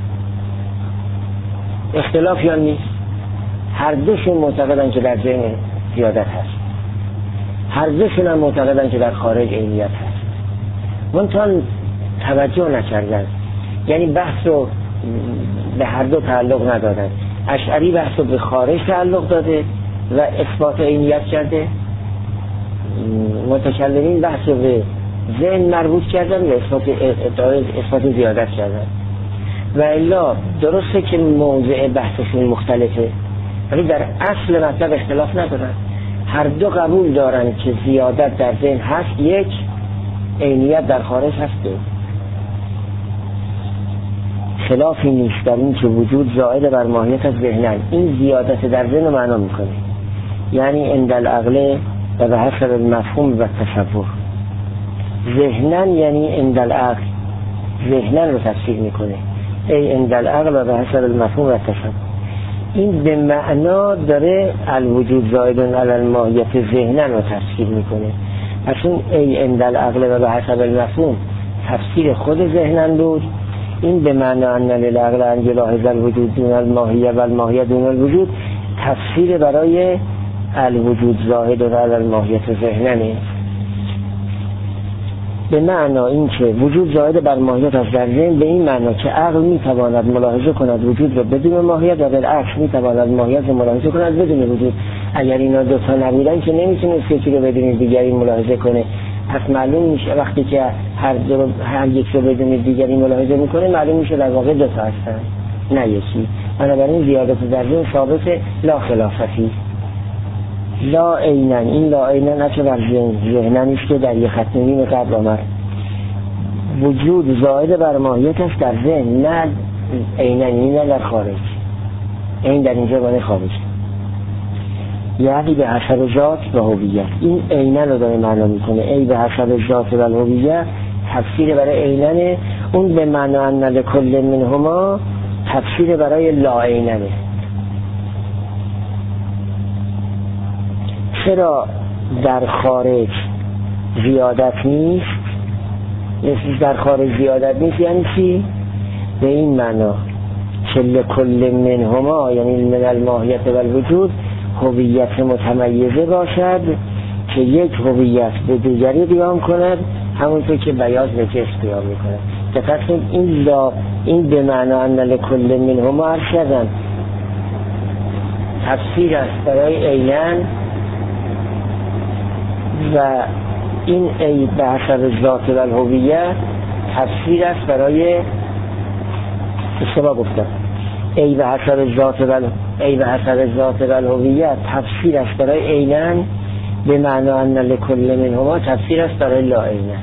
اختلاف یا نیست؟ هر دوشون معتقدن که در ذهن زیادت هست، هر دوشون هم معتقدن که در خارج عینیت هست. منتها توجه نکردن، یعنی بحث رو به هر دو تعلق ندادن. اشعری بحث رو به خارج تعلق داده و اثبات عینیت کرده، متکلمین بحث رو به ذهن مربوط کردن و اثبات اثبات زیادت کردن. و الا درسته که موضع بحثشون مختلفه ولی در اصل مطلب اختلاف ندارن. هر دو قبول دارن که زیادت در ذهن هست، یک، عینیت در خارج هست. دو، خلافی نیست در این که وجود زائد بر ماهیت از ذهنن. این زیادت در ذهن معنا میکنه، یعنی عند العقل و به حسب المفهوم و تصور. ذهنن یعنی عند العقل، ذهنن رو تفسیر میکنه، ای عند العقل و به حسب المفهوم و تصور. این به معنا داره الوجود زائد علی الماهیت ذهنن رو تفسیر میکنه. پس اون ای عند العقل و به حسب المفهوم تفسیر خود ذهنن بود. این به معنا ان للعقل ان یلاحظ الوجود دون الماهیه و الماهیه دون الوجود تفسیر برای الوجود زائد علی الماهیت ذهننه. به معنا این که وجود زائد بر ماهیت از در ذهن، به این معنا که عقل میتواند ملاحظه کند وجود را بدون ماهیت و بالعکس میتواند ماهیت را ملاحظه کند بدون وجود. اگر اینا دو تا نبودن که نمیتونست یکی رو بدون دیگری ملاحظه کنه. پس معلوم میشه وقتی که هر دو هر یک رو بدون دیگری ملاحظه میکنه، معلوم میشه در واقع دو تا هستن نه یکی. بنابراین زیادت در ذهن ثابت لا خلافتی. لا عینن، این لا عینن اچه بر ذهن ذهنن است که در یک خط نیم قبل آمد. وجود زائد بر ماهیت است در ذهن، نه عینن، نه در خارج. این در اینجا معنی خارج، یعنی به حسب ذات و هویت. این عینن رو داره معنا میکنه، ای به حسب ذات و هویت تفسیر برای عیننه. اون به معنا ان لکل منهما تفسیر برای لا عیننه. چرا در خارج زیادت نیست؟ یعنی در خارج زیادت نیست یعنی چی؟ به این معنا که لکل منهما یعنی من الماهیت و الوجود هویت متمیزه باشد که یک هویت به دیگری قیام کند، همونطور که بیاض به جسم قیام میکند. دقت کنید این لا این به معنا ان لکل منهما ارشدن تفسیر است برای عینن و این ای به حسب ذات و الهویت تفسیر است برای اشتباه گفتم ای به حسب ذات و ای به حسب ذات و الهویت تفسیر است برای عینن به معنا ان لکل منهما تفسیر است برای لا عینن.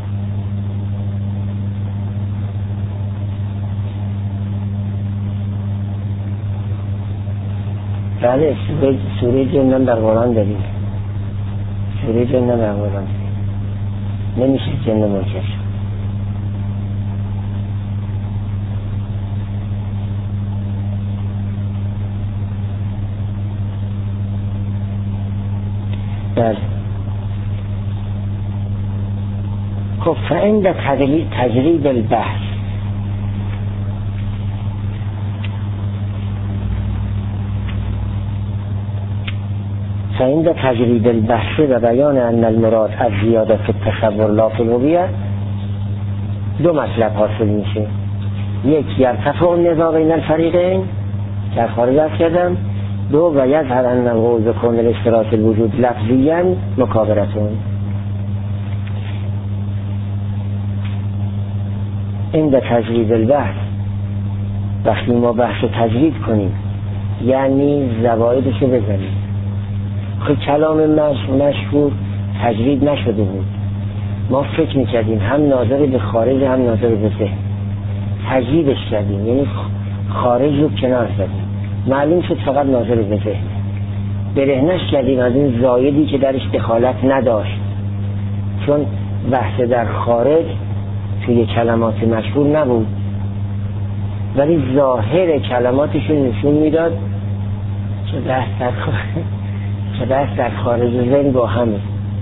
بله سوره جنم در قرآن داریم، سوره جنم در قرآن نمیشه جن منکر. بله. خب فعند تجرید البحث، فعند تجرید البحث و بیان ان المراد از زیادت التصور لا فی الهویه دو مطلب حاصل میشه. یک، یرتفع النزاع بین الفریقین که خارج از کردم. دو، و یظهر ان القول بکون الاشتراک الوجود لفظیا مکابرتون. عند تجرید البحث، وقتی ما بحث تجرید کنیم یعنی زوایدش رو بزنیم. خب کلام مشهور تجرید نشده بود، ما فکر میکردیم هم ناظر به خارج هم ناظر به ذهن، تجریدش کردیم یعنی خارج رو کنار زدیم، معلوم شد فقط ناظر به ذهن. برهنش کردیم از این زایدی که درش دخالت نداشت، چون بحث در خارج توی کلمات مشهور نبود، ولی ظاهر کلماتشون نشون میداد که بحث در خارج که بحث در خارج ذهن با همه.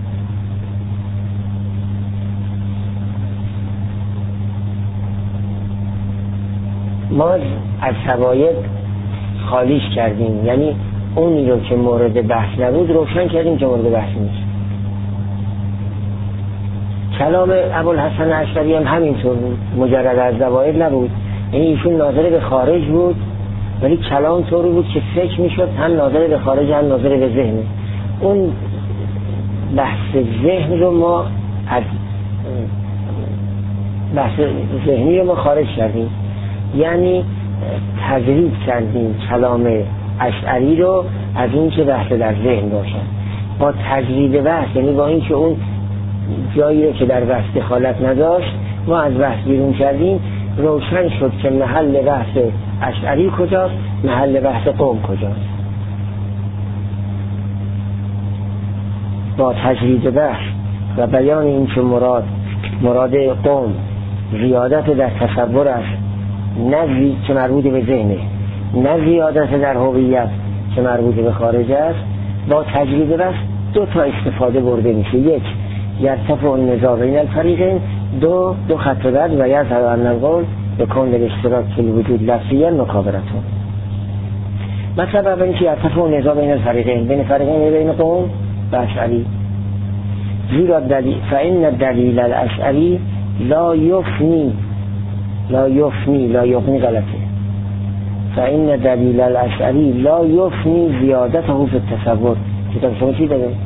ما از شواید خالیش کردیم، یعنی اونی رو که مورد بحث نبود روشن کردیم که مورد بحث نیست. کلام ابوالحسن اشعری هم همینطور بود، مجرد از زواید نبود، یعنی ایشون ناظر به خارج بود ولی کلام طوری بود که فکر میشد هم ناظر به خارج هم ناظر به ذهن. اون بحث ذهن رو ما از بحث ذهنی رو ما خارج کردیم، یعنی تجرید کردیم کلام اشعری رو از این که بحث در ذهن باشد. با تجرید بحث یعنی با این که اون جایی رو که در بحث دخالت نداشت ما از بحث بیرون کردیم، روشن شد که محل بحث اشعری کجاست، محل بحث قوم کجاست. با تجرید بحث و بیان این که مراد مراد قوم زیادت در تصور است، نه که مربوط به ذهنه، نه زیادت در هویت که مربوط به خارج است، با تجرید بحث دو تا استفاده برده میشه. یک، یرتفع النزاع بین الفریقین. دو دو خط رد و یظهر ان القول بکون الاشتراک فی الوجود لفظیا مکابرتون. مثلا اول اینکه یرتفع النزاع بین الفریقین، بین فریقین بین قوم و اشعری، زیرا دلیل فإن دلیل الاشعری لا یفنی لا یفنی لا یفنی غلطه فإن دلیل الاشعری لا یفنی زیادته فی التصور. کتاب شما چی داره؟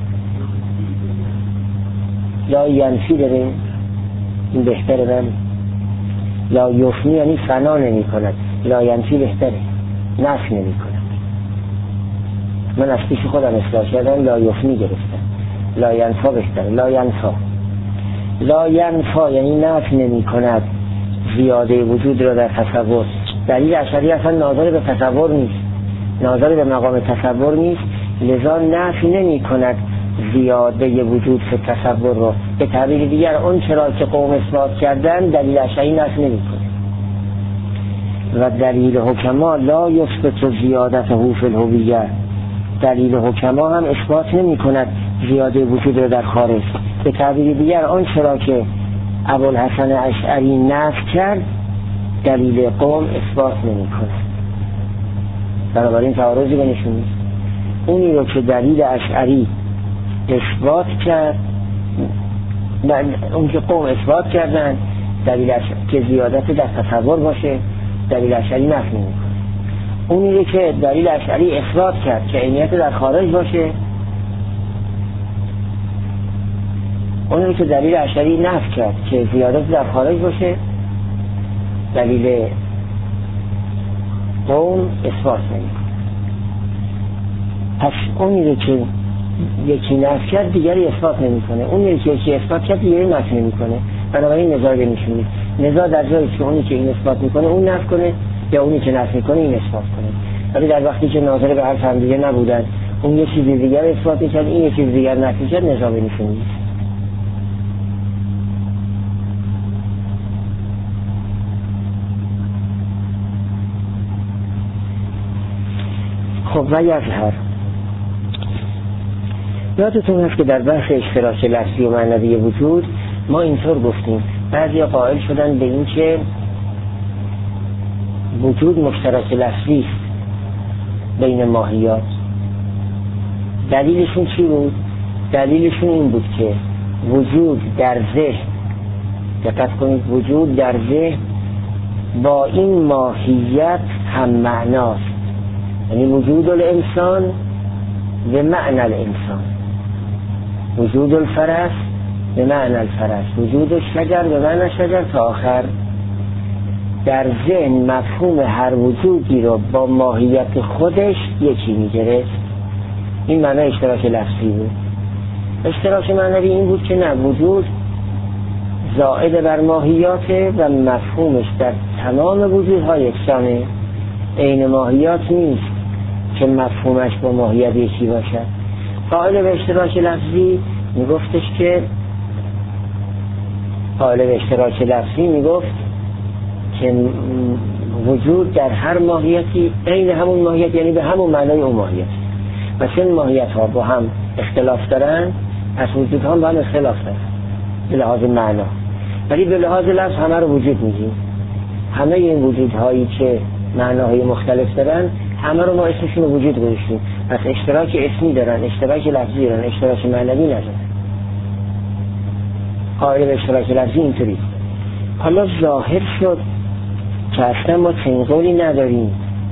لا ینفی داره، این بهتره. من لا یفنی یعنی فنا نمی کند، لا ینفی بهتره، نفی نمی کند. من از پیش خودم اصلاح کردم، لا یفنی گرفتم، لا ینفا بهتره. لا ینفا لا ینفا یعنی نفی نمی کند زیاده وجود را در تصور. دلیل اشعری اصلا ناظر به تصور نیست، ناظر به مقام تصور نیست، لذا نفی نمی کند زیاده وجود فی تصور رو. به تعبیر دیگر اون چرا که قوم اثبات کردن دلیل اشعری نفی نمی کنه. و دلیل حکما لا یثبت زیادته فی الهویه، دلیل حکما هم اثبات نمی کند زیاده وجود رو در خارج. به تعبیر دیگر اون چرا که ابوالحسن اشعری نفی کرد دلیل قوم اثبات نمی کند. بنابراین تعارضی بینشون نیست. اونی رو که دلیل اشعری اثبات کرد، اون که قوم اثبات کردن دلیل که زیادت در تصور باشه دلیل اشعری نفی نمی کنه. اونی رو که دلیل اشعری اثبات کرد که عینیت در خارج باشه، اونی رو که دلیل اشعری نفی کرد که زیادت در خارج باشه دلیل قوم اثبات نمی کنه. پس اونی رو که یکی نفی کرد دیگری اثبات نمی کنه، اونی که یکی اثبات کرد دیگری نفی نمی کنه. بنابراین نزاع بینشون نیست. نزاع در جایی که اونی که این اثبات میکنه اون نفی کنه یا اونی که نفی میکنه این اثبات کنه. ولی در وقتی که ناظر به حرف هم دیگه نبودن، اون یه چیزی دیگر اثبات میکرد این یه چیز دیگر نفی کرد، نزاع بینشون نیست. خب و یظهر یادتون هست که در بحث اشتراک لفظی و معنوی وجود ما اینطور گفتیم بعضی قائل شدن به این که وجود مشترک لفظی است بین ماهیات. دلیلشون چی بود؟ دلیلشون این بود که وجود در ذهن، دقت کنید، وجود در ذهن با این ماهیت هم معناست، یعنی وجود الانسان به معنی الانسان، وجود الفرس به معنی الفرس، وجود الشجر به معنی شجر تا آخر. در ذهن مفهوم هر وجودی رو با ماهیت خودش یکی می‌گرفت. این معنی اشتراک لفظی بود. اشتراک معنوی این بود که نه، وجود زائد بر ماهیاته و مفهومش در تمام وجودها یکسانه، عین ماهیات نیست که مفهومش با ماهیت یکی باشد. قائل به اشتراک لفظی میگفتش که قائل به اشتراک لفظی میگفت که وجود در هر ماهیتی عین همون ماهیت، یعنی به همون معنای اون ماهیت. و چون ماهیت ها با هم اختلاف دارن، از وجود هم با هم اختلاف دارن به لحاظ معنا، ولی به لحاظ لفظ همه رو وجود میگیم. همه این وجودهایی که معناهای مختلف دارن همه رو ما اسمشون رو وجود گذاشتیم. پس اشتراک اسمی دارن، اشتراک لفظی دارن، اشتراک معنوی ندارن. قائل به اشتراک لفظی اینطوری. حالا ظاهر شد که اصلا ما چنین قولی نداریم.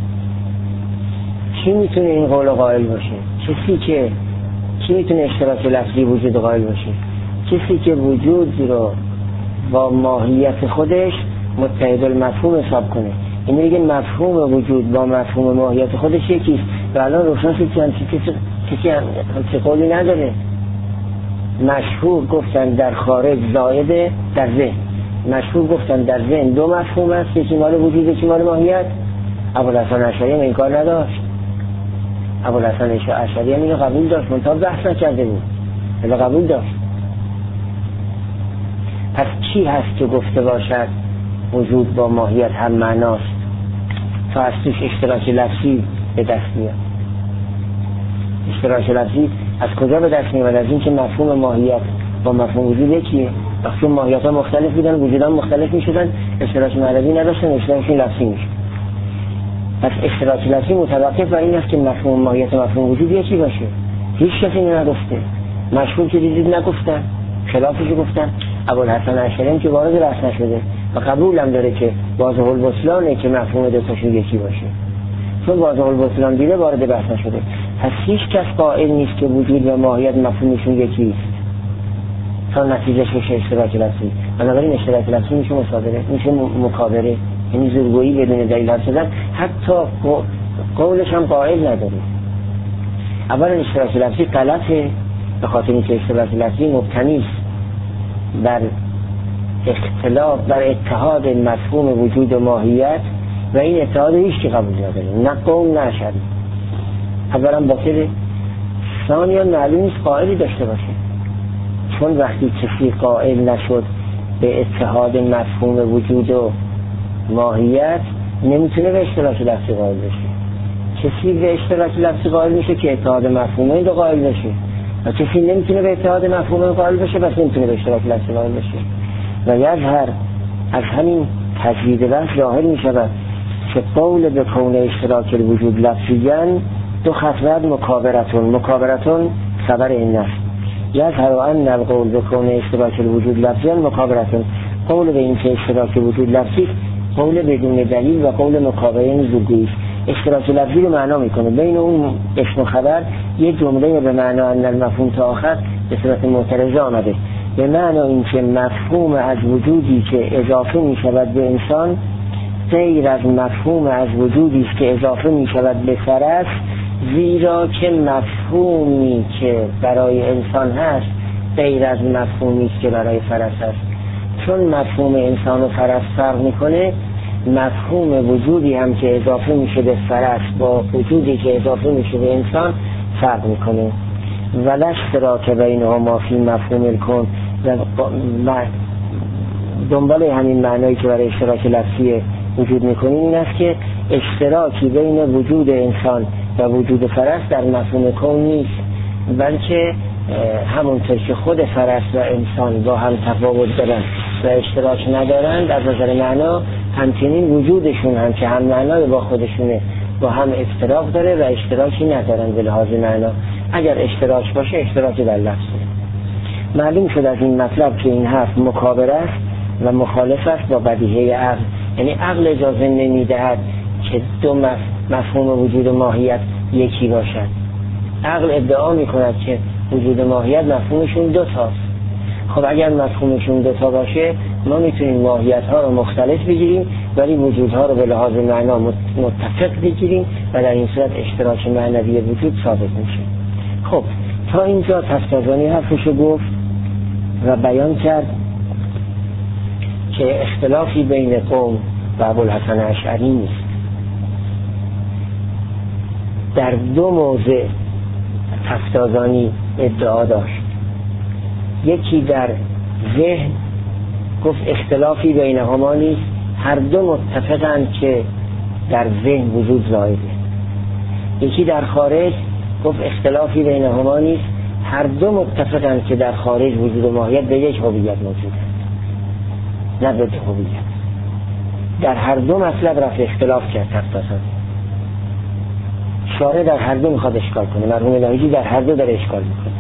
کی میتونه این قول قائل باشه؟ کسی که کی میتونه اشتراک لفظی وجود قائل باشه؟ کسی که وجود رو با ماهیت خودش متحد المفهوم حساب کنه. این میگه مفهوم وجود با مفهوم ماهیت خودش یکیست. و الان روشن شد که کسی همچه قولی نداره. مشهور گفتن در خارج زائده در ذهن، مشهور گفتن در ذهن دو مفهوم است، یکی مال وجود یکی مال ماهیت. ابوالحسن اشعری این کار نداشت. ابوالحسن اشعری هم اینو قبول داشت، منتها بحث نکرده بود، ولی قبول داشت. پس کی هست که گفته باشد وجود با ماهیت هم معناست تا از توش اشتراک لفظی به دست میاد؟ اشتراک لفظی از کجا به دست میاد؟ از این که مفهوم ماهیت با مفهوم وجود یکیه. وقتی ماهیت ها مختلف بودن، وجود ها مختلف میشدن، اشتراک معنوی نداشتن، اشتراک لفظی میشد. پس اشتراک لفظی متوقف بر این است که مفهوم ماهیت و مفهوم وجود یکی باشه. هیچ کسی اینو نگفته. مشهور که دیدید نگفتن، خلافش گفتن. ابوالحسن اشعری که وارد بحث نشده و قبول هم داره که واضح البطلانه که مفهوم دو تاشون یکی باشه، چون واضح البطلان دیده وارد بحث نشده. پس هیچ کس قائل نیست که وجود و ماهیت مفهومشون یکی است تا نتیجهش بشه اشتراک لفظی. بنابراین اشتراک لفظی میشه مصادره، میشه مکابره، یعنی زورگویی بدون دلیل حرف زدن. حتی قولش هم قائل نداره. اولا اشتراک لفظی غلطه به خاطر اینکه اشتراک لفظی مبتنی است بر اختلاف، بر اتحاد مفهوم وجود و ماهیت، و این اتحاد هیچ که قبول نداره، نه قوم نه اشعری. اولا باطله، ثانیا معلوم نیست قائلی داشته باشه، چون وقتی کسی قائل نشد به اتحاد مفهوم وجود و ماهیت نمیتونه به اشتراک لفظی قائل بشه. کسی به اشتراک لفظی قائل میشه که اتحاد مفهومه رو قائل بشه، و کسی نمیتونه به اتحاد مفهومه قائل بشه، پس نمیتونه به اشتراک لفظی قائل بشه. و یظهر از همین تجدید بحث ظاهر میشود که قول به کون اشتراک الوجود لفظیاً دو خطوت مکابرتون مکابرتون خبر این است. یظهر ان القول به کون اشتراک الوجود لفظیاً مکابرتون، قول به این که اشتراک وجود لفظی قول بدون دلیل و قول مکابره زوگویی. اشتراک لفظی رو معنا میکنه، بین اون اسم و خبر یه جمله به معنا ان المفهوم تا آخر به صورت معترضه آمده، به معنی اینکه مفهوم از وجودی که اضافه می شود به انسان غیر از مفهوم از وجودی است که اضافه می شود به فرس، زیرا که مفهومی که برای انسان هست غیر از مفهومی است که برای فرس هست. چون مفهوم انسان و فرس فرق میکنه، مفهوم وجودی هم که اضافه میشه به فرس با وجودی که اضافه میشه به انسان فرق میکنه. ولا اشتراک بینهما فی مفهوم الکون. و دنبال همین معنایی که برای اشتراک لفظی وجود میکنیم این است که اشتراکی بین وجود انسان و وجود فرس در مفهوم کون نیست، بلکه همونطور که خود فرس و انسان با هم تفاوت دارن و اشتراک ندارند از نظر معنا، همچنین وجودشون هم که هم معنای با خودشونه با هم افتراق داره و اشتراکی ندارن به لحاظ معنا. اگر اشتراک باشه اشتراک در لفظه. معلوم شد از این مطلب که این حرف مکابره است و مخالف است با بدیهه عقل. یعنی عقل اجازه نمیدهد که دو مفهوم وجود و ماهیت یکی باشد. عقل ادعا میکند که وجود و ماهیت مفهومشون دو تاست. خب اگر مفهومشون دو تا باشه ما میتونیم ماهیت ها رو مختلف بگیریم ولی وجودها رو به لحاظ معنا متفق بگیریم و در این صورت اشتراک معنوی وجود ثابت میشه. خب تا اینجا تفتازانی حرفشو گفت و بیان کرد که اختلافی بین قوم و ابوالحسن اشعری نیست. در دو موضع تفتازانی ادعا داشت. یکی در ذهن گفت اختلافی بینهما نیست، هر دو متفقند که در ذهن وجود زائده. یکی در خارج گفت اختلافی بینهما نیست، هر دو متفقند که در خارج وجود و ماهیت به یک هویت موجودند، نه به دو هویت. در هر دو مطلب رفت اختلاف کرد تفتازانی. شارع در هر دو میخواد اشکال کنه، مرحوم لاهیجی در هر دو داره اشکال میکنه.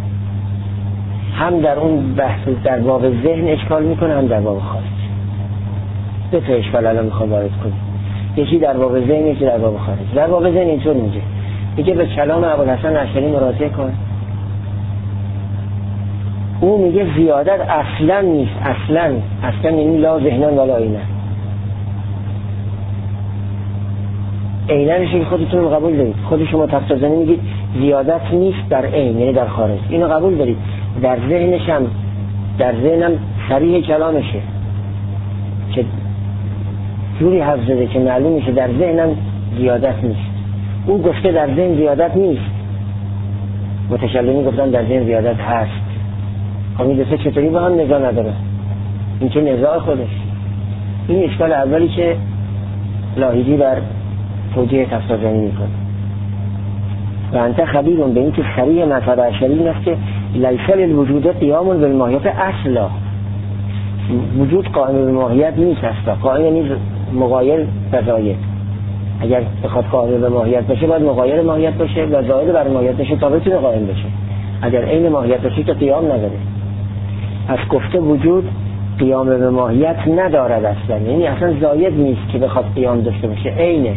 هم در اون بحث در باب ذهن اشکال میکنه، هم در باب خارج. دو تا اشکال الان میخواد وارد کنه، یکی در باب ذهن، یکی در باب خارج. در باب ذهن اینطور میگه میگه به کلام ابوالحسن اشعری مراجعه کن. او میگه زیادت اصلا نیست، اصلا اصلا یعنی لا ذهنان ولا عینن. عیننش که خودتون قبول دارید، خود شما تفتازانی میگید زیادت نیست در عین، یعنی در خارج، اینو قبول دارید. در ذهنش هم در ذهنم صریح کلامشه که جوری حرف زده که معلوم میشه در ذهنم زیادت نیست. او گفته در ذهن زیادت نیست، متکلمی گفتن در ذهن زیادت هست. خب این دسته چطوری با هم نزاع نداره؟ این که نزاع خودش. این اشکال اولی که لاهیجی بر توجیه تفتازانی میکنه. و انت خبیرون به این که صریح مذهب اشعری این است که لیس للوجود قیام بالماهیت اصلا، وجود قائم به ماهیت نیست اصلا. قائم یعنی مغایر و زاید. اگر بخواد قائم به ماهیت باشه باید مغایر ماهیت باشه و زاید بر ماهیت باشه تا بتونه قائم بشه. اگر عین ماهیت باشه که قیام نداره. از گفته وجود قیام به ماهیت ندارد اصلا، یعنی اصلا زاید نیست که بخواد قیام داشته باشه، عینه.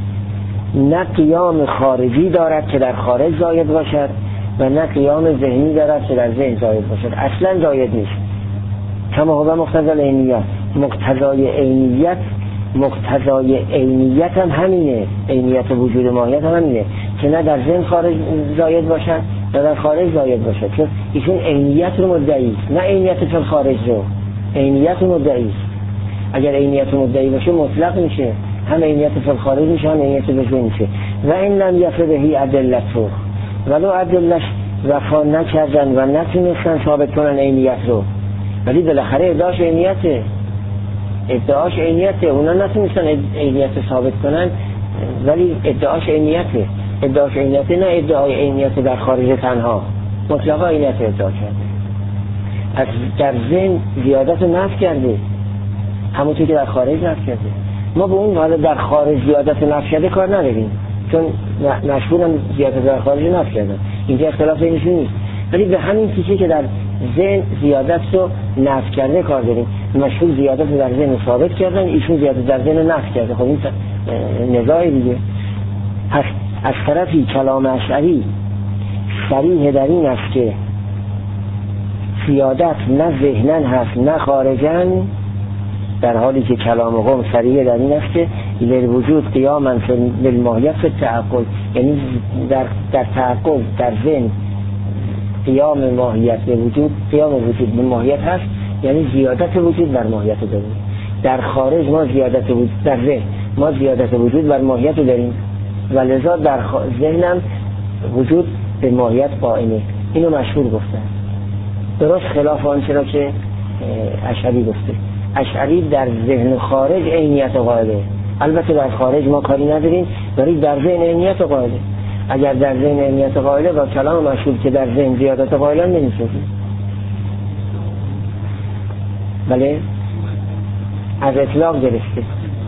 نه قیام خارجی دارد که در خارج زاید باشد و نه قیام ذهنی دارد که در ذهن زاید باشد، اصلا زاید نیست. کما هو مقتضی العینیت، مقتضای عینیت مقتضای عینیت هم همینه، عینیت وجود ماهیت هم همینه که نه در ذهن خارج زاید باشد نه در خارج زاید باشد. چون ایشون عینیت رو مدعی است، نه عینیت فی خارج رو، عینیت مدعی است. اگر عینیت مدعی باشه مطلق میشه، هم عینیت فی خارج میشه هم عینیت به ذهن میشه. و این لم یفرهی ادلته، ولو ادلش وفا نکردن و نتونستن ثابت کنن عینیت رو، ولی بالاخره ادعاش عینیته، ادعاش عینیته. اونا نتونستن عینیت ثابت کنن ولی ادعاش عینیته، ادعاش عینیته، نه ادعای عینیت در خارج تنها، مطلقا عینیت ادعا کرده. از در ذهن زیادت رو نفی کرده، همونطور که در خارج نفی کرده. ما به اون حالا در خارج زیادت نفی کرده کار نداریم، چون مشهورم زیادت در خارج نفی کردن، اینجا اختلاف اینشون نیست. ولی به همین چیزی که در ذهن زیادت رو نفی کرده کار داریم. مشهور زیادت رو در ذهن ثابت کردن، ایشون زیادت در ذهن نفی کرده. خب این نزاعی دیگه. از, از طرفی کلام اشعری صریح در این است که زیادت نه ذهنن هست نه خارجن، در حالی که کلام قوم صریح در این است که للوجود قیاما للماهیت فی التعقل، یعنی در در تعقل در ذهن قیام ماهیت به وجود، قیام وجود به ماهیت هست، یعنی زیادت وجود بر ماهیت داریم. در خارج ما زیادت وجود، در ذهن ما زیادت وجود بر ماهیت داریم و لذا در ذهنم وجود به ماهیت قائمه. اینو مشهور گفتن، درست خلاف آنچه را که اشعری گفته. اشعری در ذهن خارج عینیت قائله، البته در خارج ما کاری نداریم ولی در ذهن عینیت قائله. اگر در ذهن عینیت قائله با کلام مشهور که در ذهن زیادت قائله نمیشه. بله از اطلاق گرفته.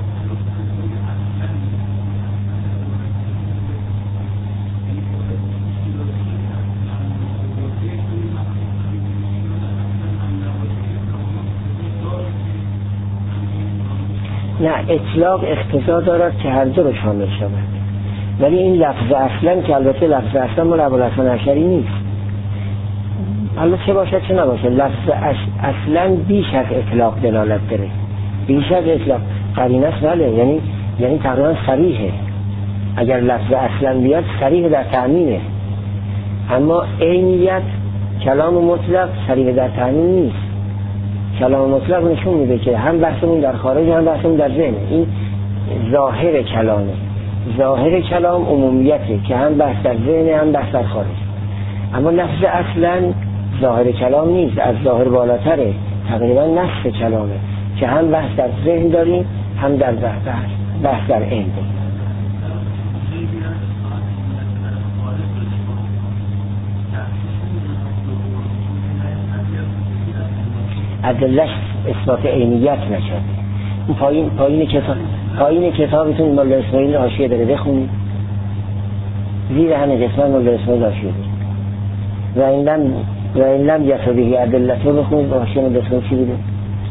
نه اطلاق اقتضا دارد که هر دو رو شامل شود، ولی این لفظ اصلا که البته لفظ اصلا مال ابوالحسن اشعری نیست، حالا چه باشد چه نباشد، لفظ اصلا بیش از اطلاق دلالت داره، بیش از اطلاق قرینه است. بله یعنی یعنی تقریبا صریحه، اگر لفظ اصلا بیاد صریح در تعمینه، اما عینیت کلام مطلق صریح در تعمین نیست. کلام مطلق نشون میده که هم بحثمون در خارج هم بحثمون در ذهن. این ظاهر کلامه، ظاهر کلام عمومیته که هم بحث در ذهن هم بحث در خارج، اما لفظ اصلا ظاهر کلام نیست، از ظاهر بالاتره، تقریبا نصف کلامه که هم بحث در ذهن داریم هم در بحث بحث در عین. ادله‌اش اثبات عینیت نشد. این پایین پایین کتاب پایین کتابتون مولا اسماعیل حاشیه داره، بخونید زیر همه قسمت مولا اسماعیل حاشیه داره. و این لم و این لم یفبه ادلته بخونید، حاشیه مولا اسماعیل چی بوده؟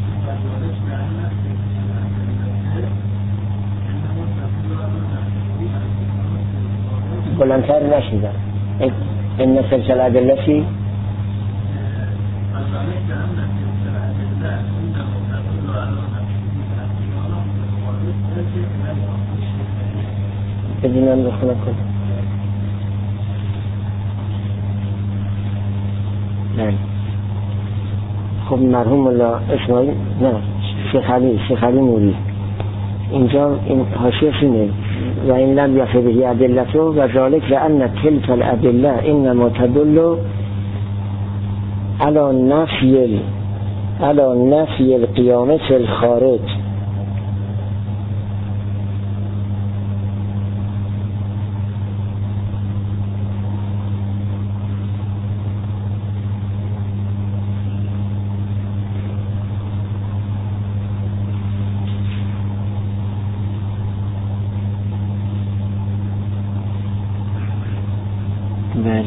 بلندتر نشیدم. این سلسله ادله چی؟ بدینم بخونم کنم. نه خب مرحوم مولا اسماعیل، نه شیخ علی شیخ علی نوری اینجا این حاشیه اینه و این لم یفبه ادلته و ذالک لان تلک الادله انما تدل على نفی على نفی القیام فی الخارج. بله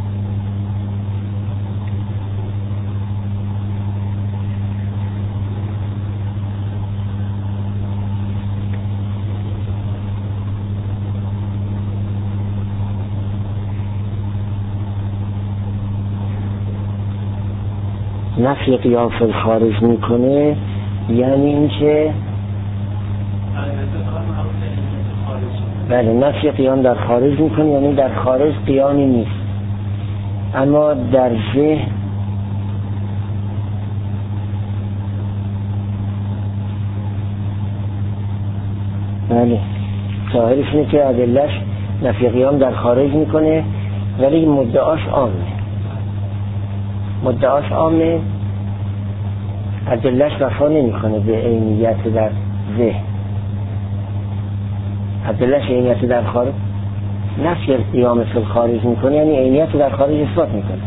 نفی قیام فی الخارج میکنه، یعنی اینکه بله نفی قیام در خارج میکنه، یعنی در خارج قیامی نیست، اما در ذهن بله ظاهرش اینه که ادله‌اش نفی قیام در خارج میکنه، ولی مدعاش عامه، مدعاش عامه، ادله‌اش وفا نمیکنه به عینیت در ذهن. ادله‌اش عینیت در خارج نفی قیام فی الخارج میکنه، یعنی عینیت در خارج اثبات میکنه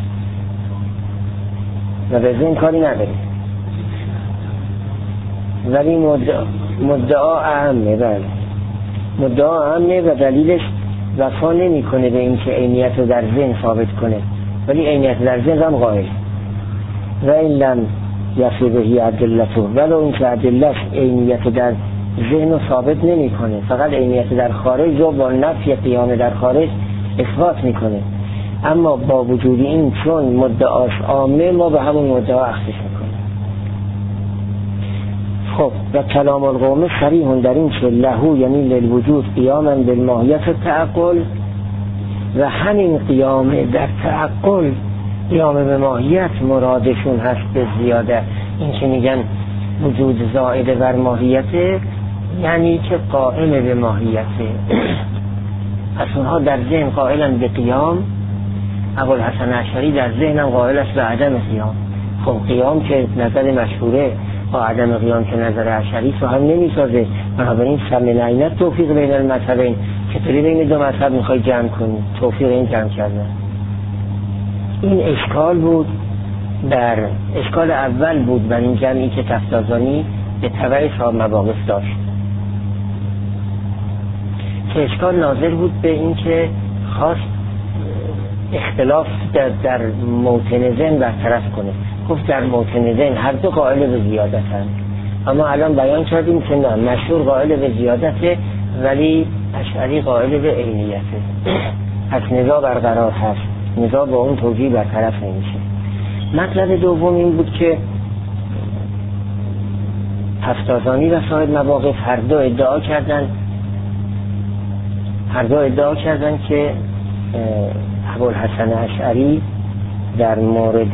و به ذهن کاری نداره، ولی مدعا مدعا اهمه. بله مدعا اهمه و دلیلش وفا نمیکنه به اینکه عینیت رو در ذهن ثابت کنه، ولی عینیت در ذهن هم قائل. و این لم یفبه ادلته، ولو اینکه ادله‌اش عینیت در ذهن رو ثابت نمی کنه، فقط عینیت در خارج رو با نفی قیام در خارج اثبات میکنه، اما با وجود این چون مدعاش عامه ما به همون مدعا اخذش میکنه. خب و کلام القوم صریح در این که لهو یعنی للوجود قیاما بالماهیت التعقل، و همین قیام در تعقل قیام به ماهیت مرادشون هست به زیاده. این که میگن وجود زائده بر ماهیته، یعنی که قائم به ماهیته. پس اونها در ذهن قائلن به قیام، ابوالحسن اشعری در ذهن قائل است به عدم قیام. خب قیام که نظر مشهوره با عدم قیام که نظر اشعری رو هم نمیسازه، بنابراین سمن عینت توفیق بین المثلین چطوری بین دو مذهب میخوای جمع کنی؟ توفیق این جمع کردن. این اشکال بود. در اشکال اول بود بر این جمعی که تفتازانی به تبع صاحب مواقف داشت، که اشکال ناظر بود به این که خواست اختلاف در, در موطن ذهن برطرف کنه. گفت در موطن ذهن هر دو قائل به زیادت هست، اما الان بیان کردیم که نه، مشهور قائل به زیادته ولی اشعری قائل به عینیته. پس نزاع برقرار هست، نزاع با اون توجیه برطرف نمیشه. مطلب دوم این بود که تفتازانی و صاحب مواقف هر دو ادعا کردن هر دو ادعا کردن که ابوالحسن اشعری در مورد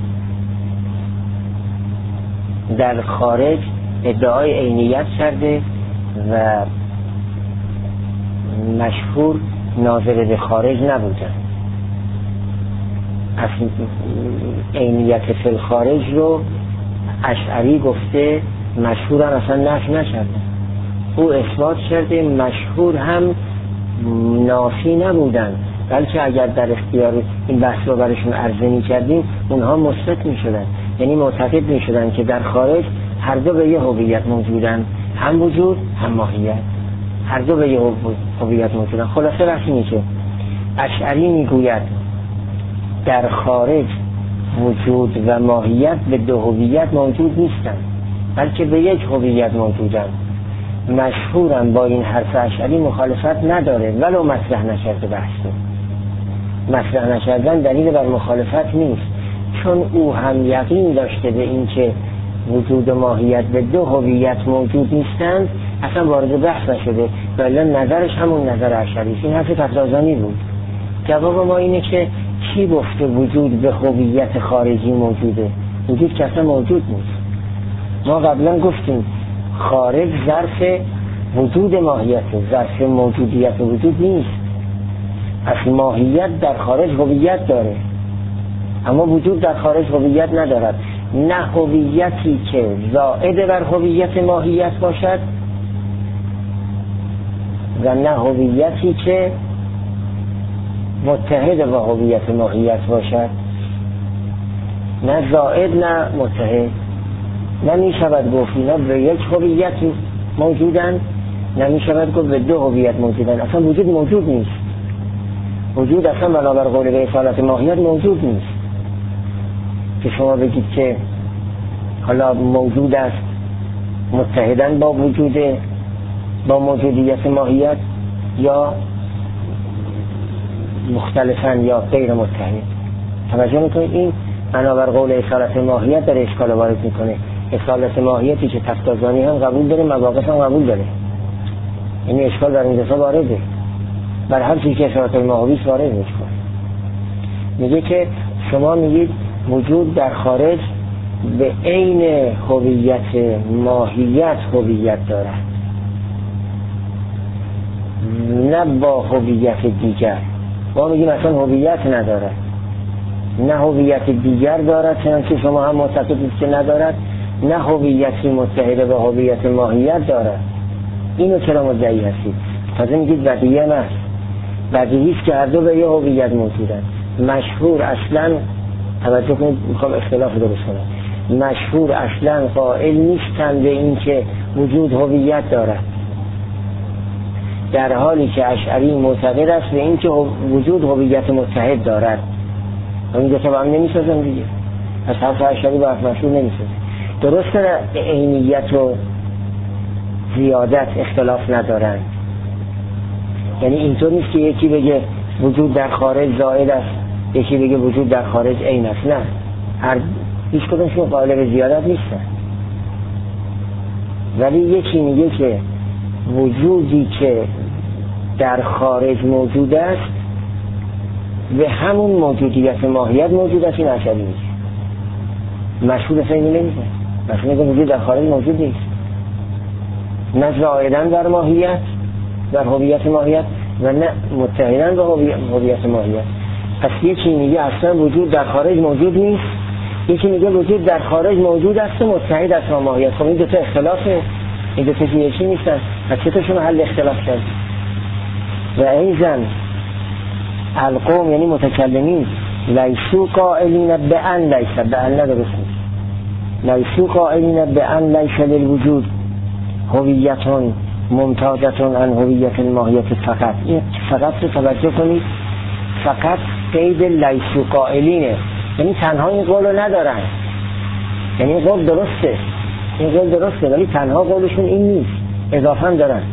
در خارج ادعای عینیت کرده و مشهور ناظر به خارج نبودن. پس عینیت فی الخارج رو اشعری گفته، مشهور هم اصلا نفی نکرده، او اثبات کرده. مشهور هم نافی نبودن، بلکه اگر در اختیار این بحث رو برشون عرضه می کردیم اونها مثبت می شدن، یعنی معتقد می شدن که در خارج هر دو به یه هویت موجودن، هم وجود هم ماهیت، هر دو به یه هویت موجودن. خلاصه وقتی می که اشعری می گوید در خارج وجود و ماهیت به دو هویت موجود نیستن، بلکه به یک هویت موجودن، مشهورم با این حرف اشعری مخالفت نداره ولو مطرح نکرده. بحثی مطرح نکردن دلیل بر مخالفت نیست، چون او هم یقین داشته به این که وجود و ماهیت به دو هویت موجود نیستند، اصلا وارد بحث نشده، ولی نظرش همون نظر اشعری. این حرف تفتازانی بود. جواب ما اینه که کی گفته وجود به هویت خارجی موجوده؟ وجود که اصلا موجود نیست. ما قبلا گفتیم خارج ظرف وجود ماهیت، ظرف موجودیت وجود نیست. پس ماهیت در خارج هویت داره، اما وجود در خارج هویت ندارد. نه هویتی که زائد بر هویت ماهیت باشد و نه هویتی که متحد با هویت ماهیت باشد، نه زائد نه متحد. نمی شود گفت اینا به یک هویت موجودن، نمی شود گفت به دو هویت موجودن. اصلا وجود موجود نیست. وجود اصلا بنابر قول به اصالت ماهیت موجود نیست که شما بگید که حالا موجود است متحدن با وجود با موجودیت ماهیت یا مختلفن یا غیر متحد. توجه میکنید این بنابر قول اصالت ماهیت در اشکال وارد میکنه. اصالت ماهیتی که تفتازانی هم قبول داره، مواقف هم قبول داره، این اشکال در این دفعه وارده، بر هر چیزی که اصالت ماهیت وارد میکنه. میگه که شما میگید وجود در خارج به عین هویت ماهیت هویت دارد، نه با هویت دیگر. ما میگیم اصلا هویت ندارد، نه هویت دیگر دارد چنانچه شما هم معتقدید که ندارد، نه هویتی متحده با هویت ماهیت دارد. اینو چرا مدعی هستید؟ تازه میگید بدیهی هم هست. بدیهی است که هر دو به یه هویت موجودن. مشهور اصلا، توجه کنید میخوام اختلاف درست کنم، مشهور اصلا قائل نیستن به این که وجود هویت دارد، در حالی که اشعری معتقد است به این که وجود هویت متحد دارد. این دو تا با هم نمیسازن دیگه. از حرف اشعری با حرف مشهور نمیسازن. درست در عینیت و زیادت اختلاف ندارن، یعنی اینطور نیست که یکی بگه وجود در خارج زائد است، یکی بگه وجود در خارج عین است. نه، هر هیچ کدومشون قائل به زیادت نیستن، ولی یکی میگه که وجودی که در خارج موجود است به همون موجودیت ماهیت موجود است. این اشعری میگه، مشهور اصلا اینو نمیگه، مشهور میگه وجود در خارج موجود نیست، نه زائدن در ماهیت در هویت ماهیت و نه متحدن با هویت ماهیت. پس یکی میگه اصلا وجود در خارج موجود نیست، یکی میگه وجود در خارج موجود است و متحد است با ماهیت. خب این دو تا اختلافه، این دو تا یکی نیستن. پس چطورشون حل اختلاف کرد؟ و ایضا القوم یعنی متکلمین لیسو قائلین به ان لیس، به ان ندرست لیسو قائلین به ان لیس للوجود هویتون ممتازتون عن هویت الماهیت فقط. این فقط رو توجه کنید، فقط قید لیسو قائلینه، یعنی تنها این قول رو ندارن، یعنی این قول درسته، این قول درسته ولی تنها قولشون این نیست، اضافه هم دارن.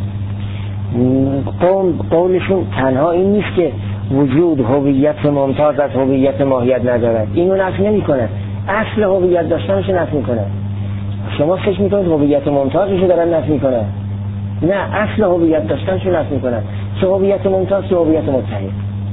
قوم قولشون تنها این نیست که وجود هویت ممتاز از هویت ماهیت ندارد، اینو نفی نمی کنه، اصل هویت داشتنش نفی میکنه. شما فکر میکنید هویت ممتازش دارن نفی میکنه؟ نه، اصل هویت داشتنش نفی میکنه، چه هویت ممتاز چه هویت متحد.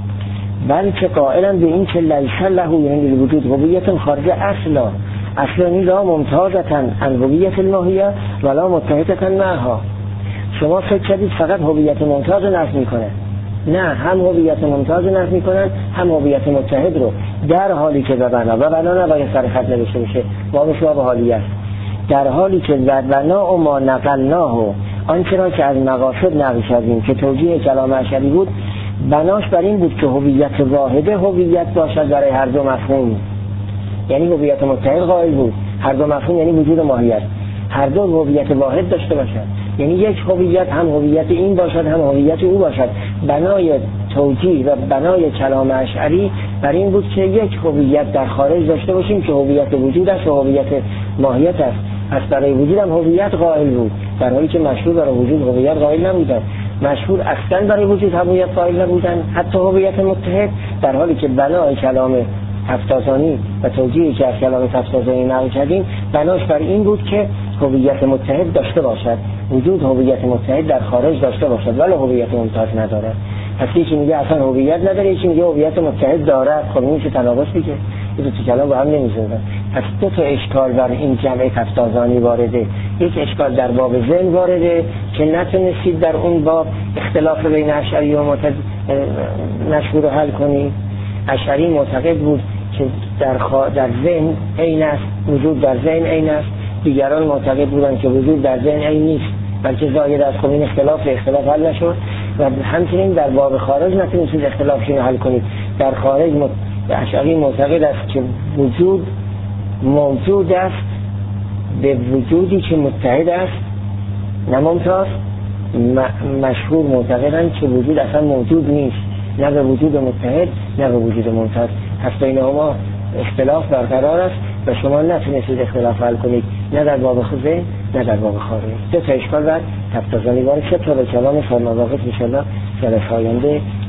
بلکه قائلا به این که لیس له یعنی وجود هویت خارج اصلا، اصلا لا ممتازتن عن هویت الماهیه ولا متحدتن معها. شما فکر کردید فقط هویت ممتاز رو نفی میکنه، نه، هم هویت ممتاز رو نفی میکنن هم هویت متحد رو، در حالی که و بنا و بنا نباید سر خط نوشته بشه، بابش باب حالیه، در حالی که و بنا و ما نقلناه و آنچه را که از مقاصد نقل کردیم که توجیه کلام اشعری بود، بناش بر این بود که هویت واحده هویت باشد برای هر دو مفهوم، یعنی هویت متحد قائل بود هر دو مفهوم یعنی وجود و ماهیت، هر دو هویت واحد داشته باشد، یعنی یک هویت هم هویت این باشد هم هویت او باشد. بنای توجیه و بنای کلام اشعری بر این بود که یک هویت در خارج داشته باشیم که هویت وجود است و هویت ماهیت است. پس برای وجود هم هویت قائل بود، در حالی که مشهور برای وجود هویت قائل نبودن. مشهور اصلا برای وجود هویت قائل نبودن، حتی هویت متحد، در حالی که بنای کلام تفتازانی و توجیهی که از کلام تفتازانی نقل کردیم بناش بر این بود که هویت متحد داشته باشد، وجود هویت متحد در خارج داشته باشد ولی هویت ممتاز نداره. پس یکی میگه اصلا هویت نداره، یکی میگه هویت متحد داره. خب این چه تناقض دیگه، این دو تا کلام با هم نمی‌خونن. پس دو تا اشکال بر این جمع تفتازانی وارده، یک اشکال در باب ذهن وارده که نتونستید در اون باب اختلاف بین اشعری و معتزله مشهور رو حل کنید. اشعری معتقد بود که در خوا... در ذهن عین است، وجود در ذهن عین است، دیگران معتقد بودند که وجود در ذهن عین نیست بلکه زاید است. خب این اختلاف اختلاف حل نشد و همچنین در باب خارج نتونید اختلافشون حل کنید. در خارج مت... اشعری معتقد است که وجود موجود است به وجودی که متحد است نه ممتاز. م... مشهور معتقدند که وجود اصلا موجود نیست، نه به وجود متحد نه به وجود ممتاز، پس بینهما اختلاف برقرار است و شما نتونستید اختلاف حل کنید، نه در باب ذهن نه در باب خارج. دو تا اشکال بعد تفتازانی وارد شد تا به کلام فرمانواقف انشاءالله جلسه آینده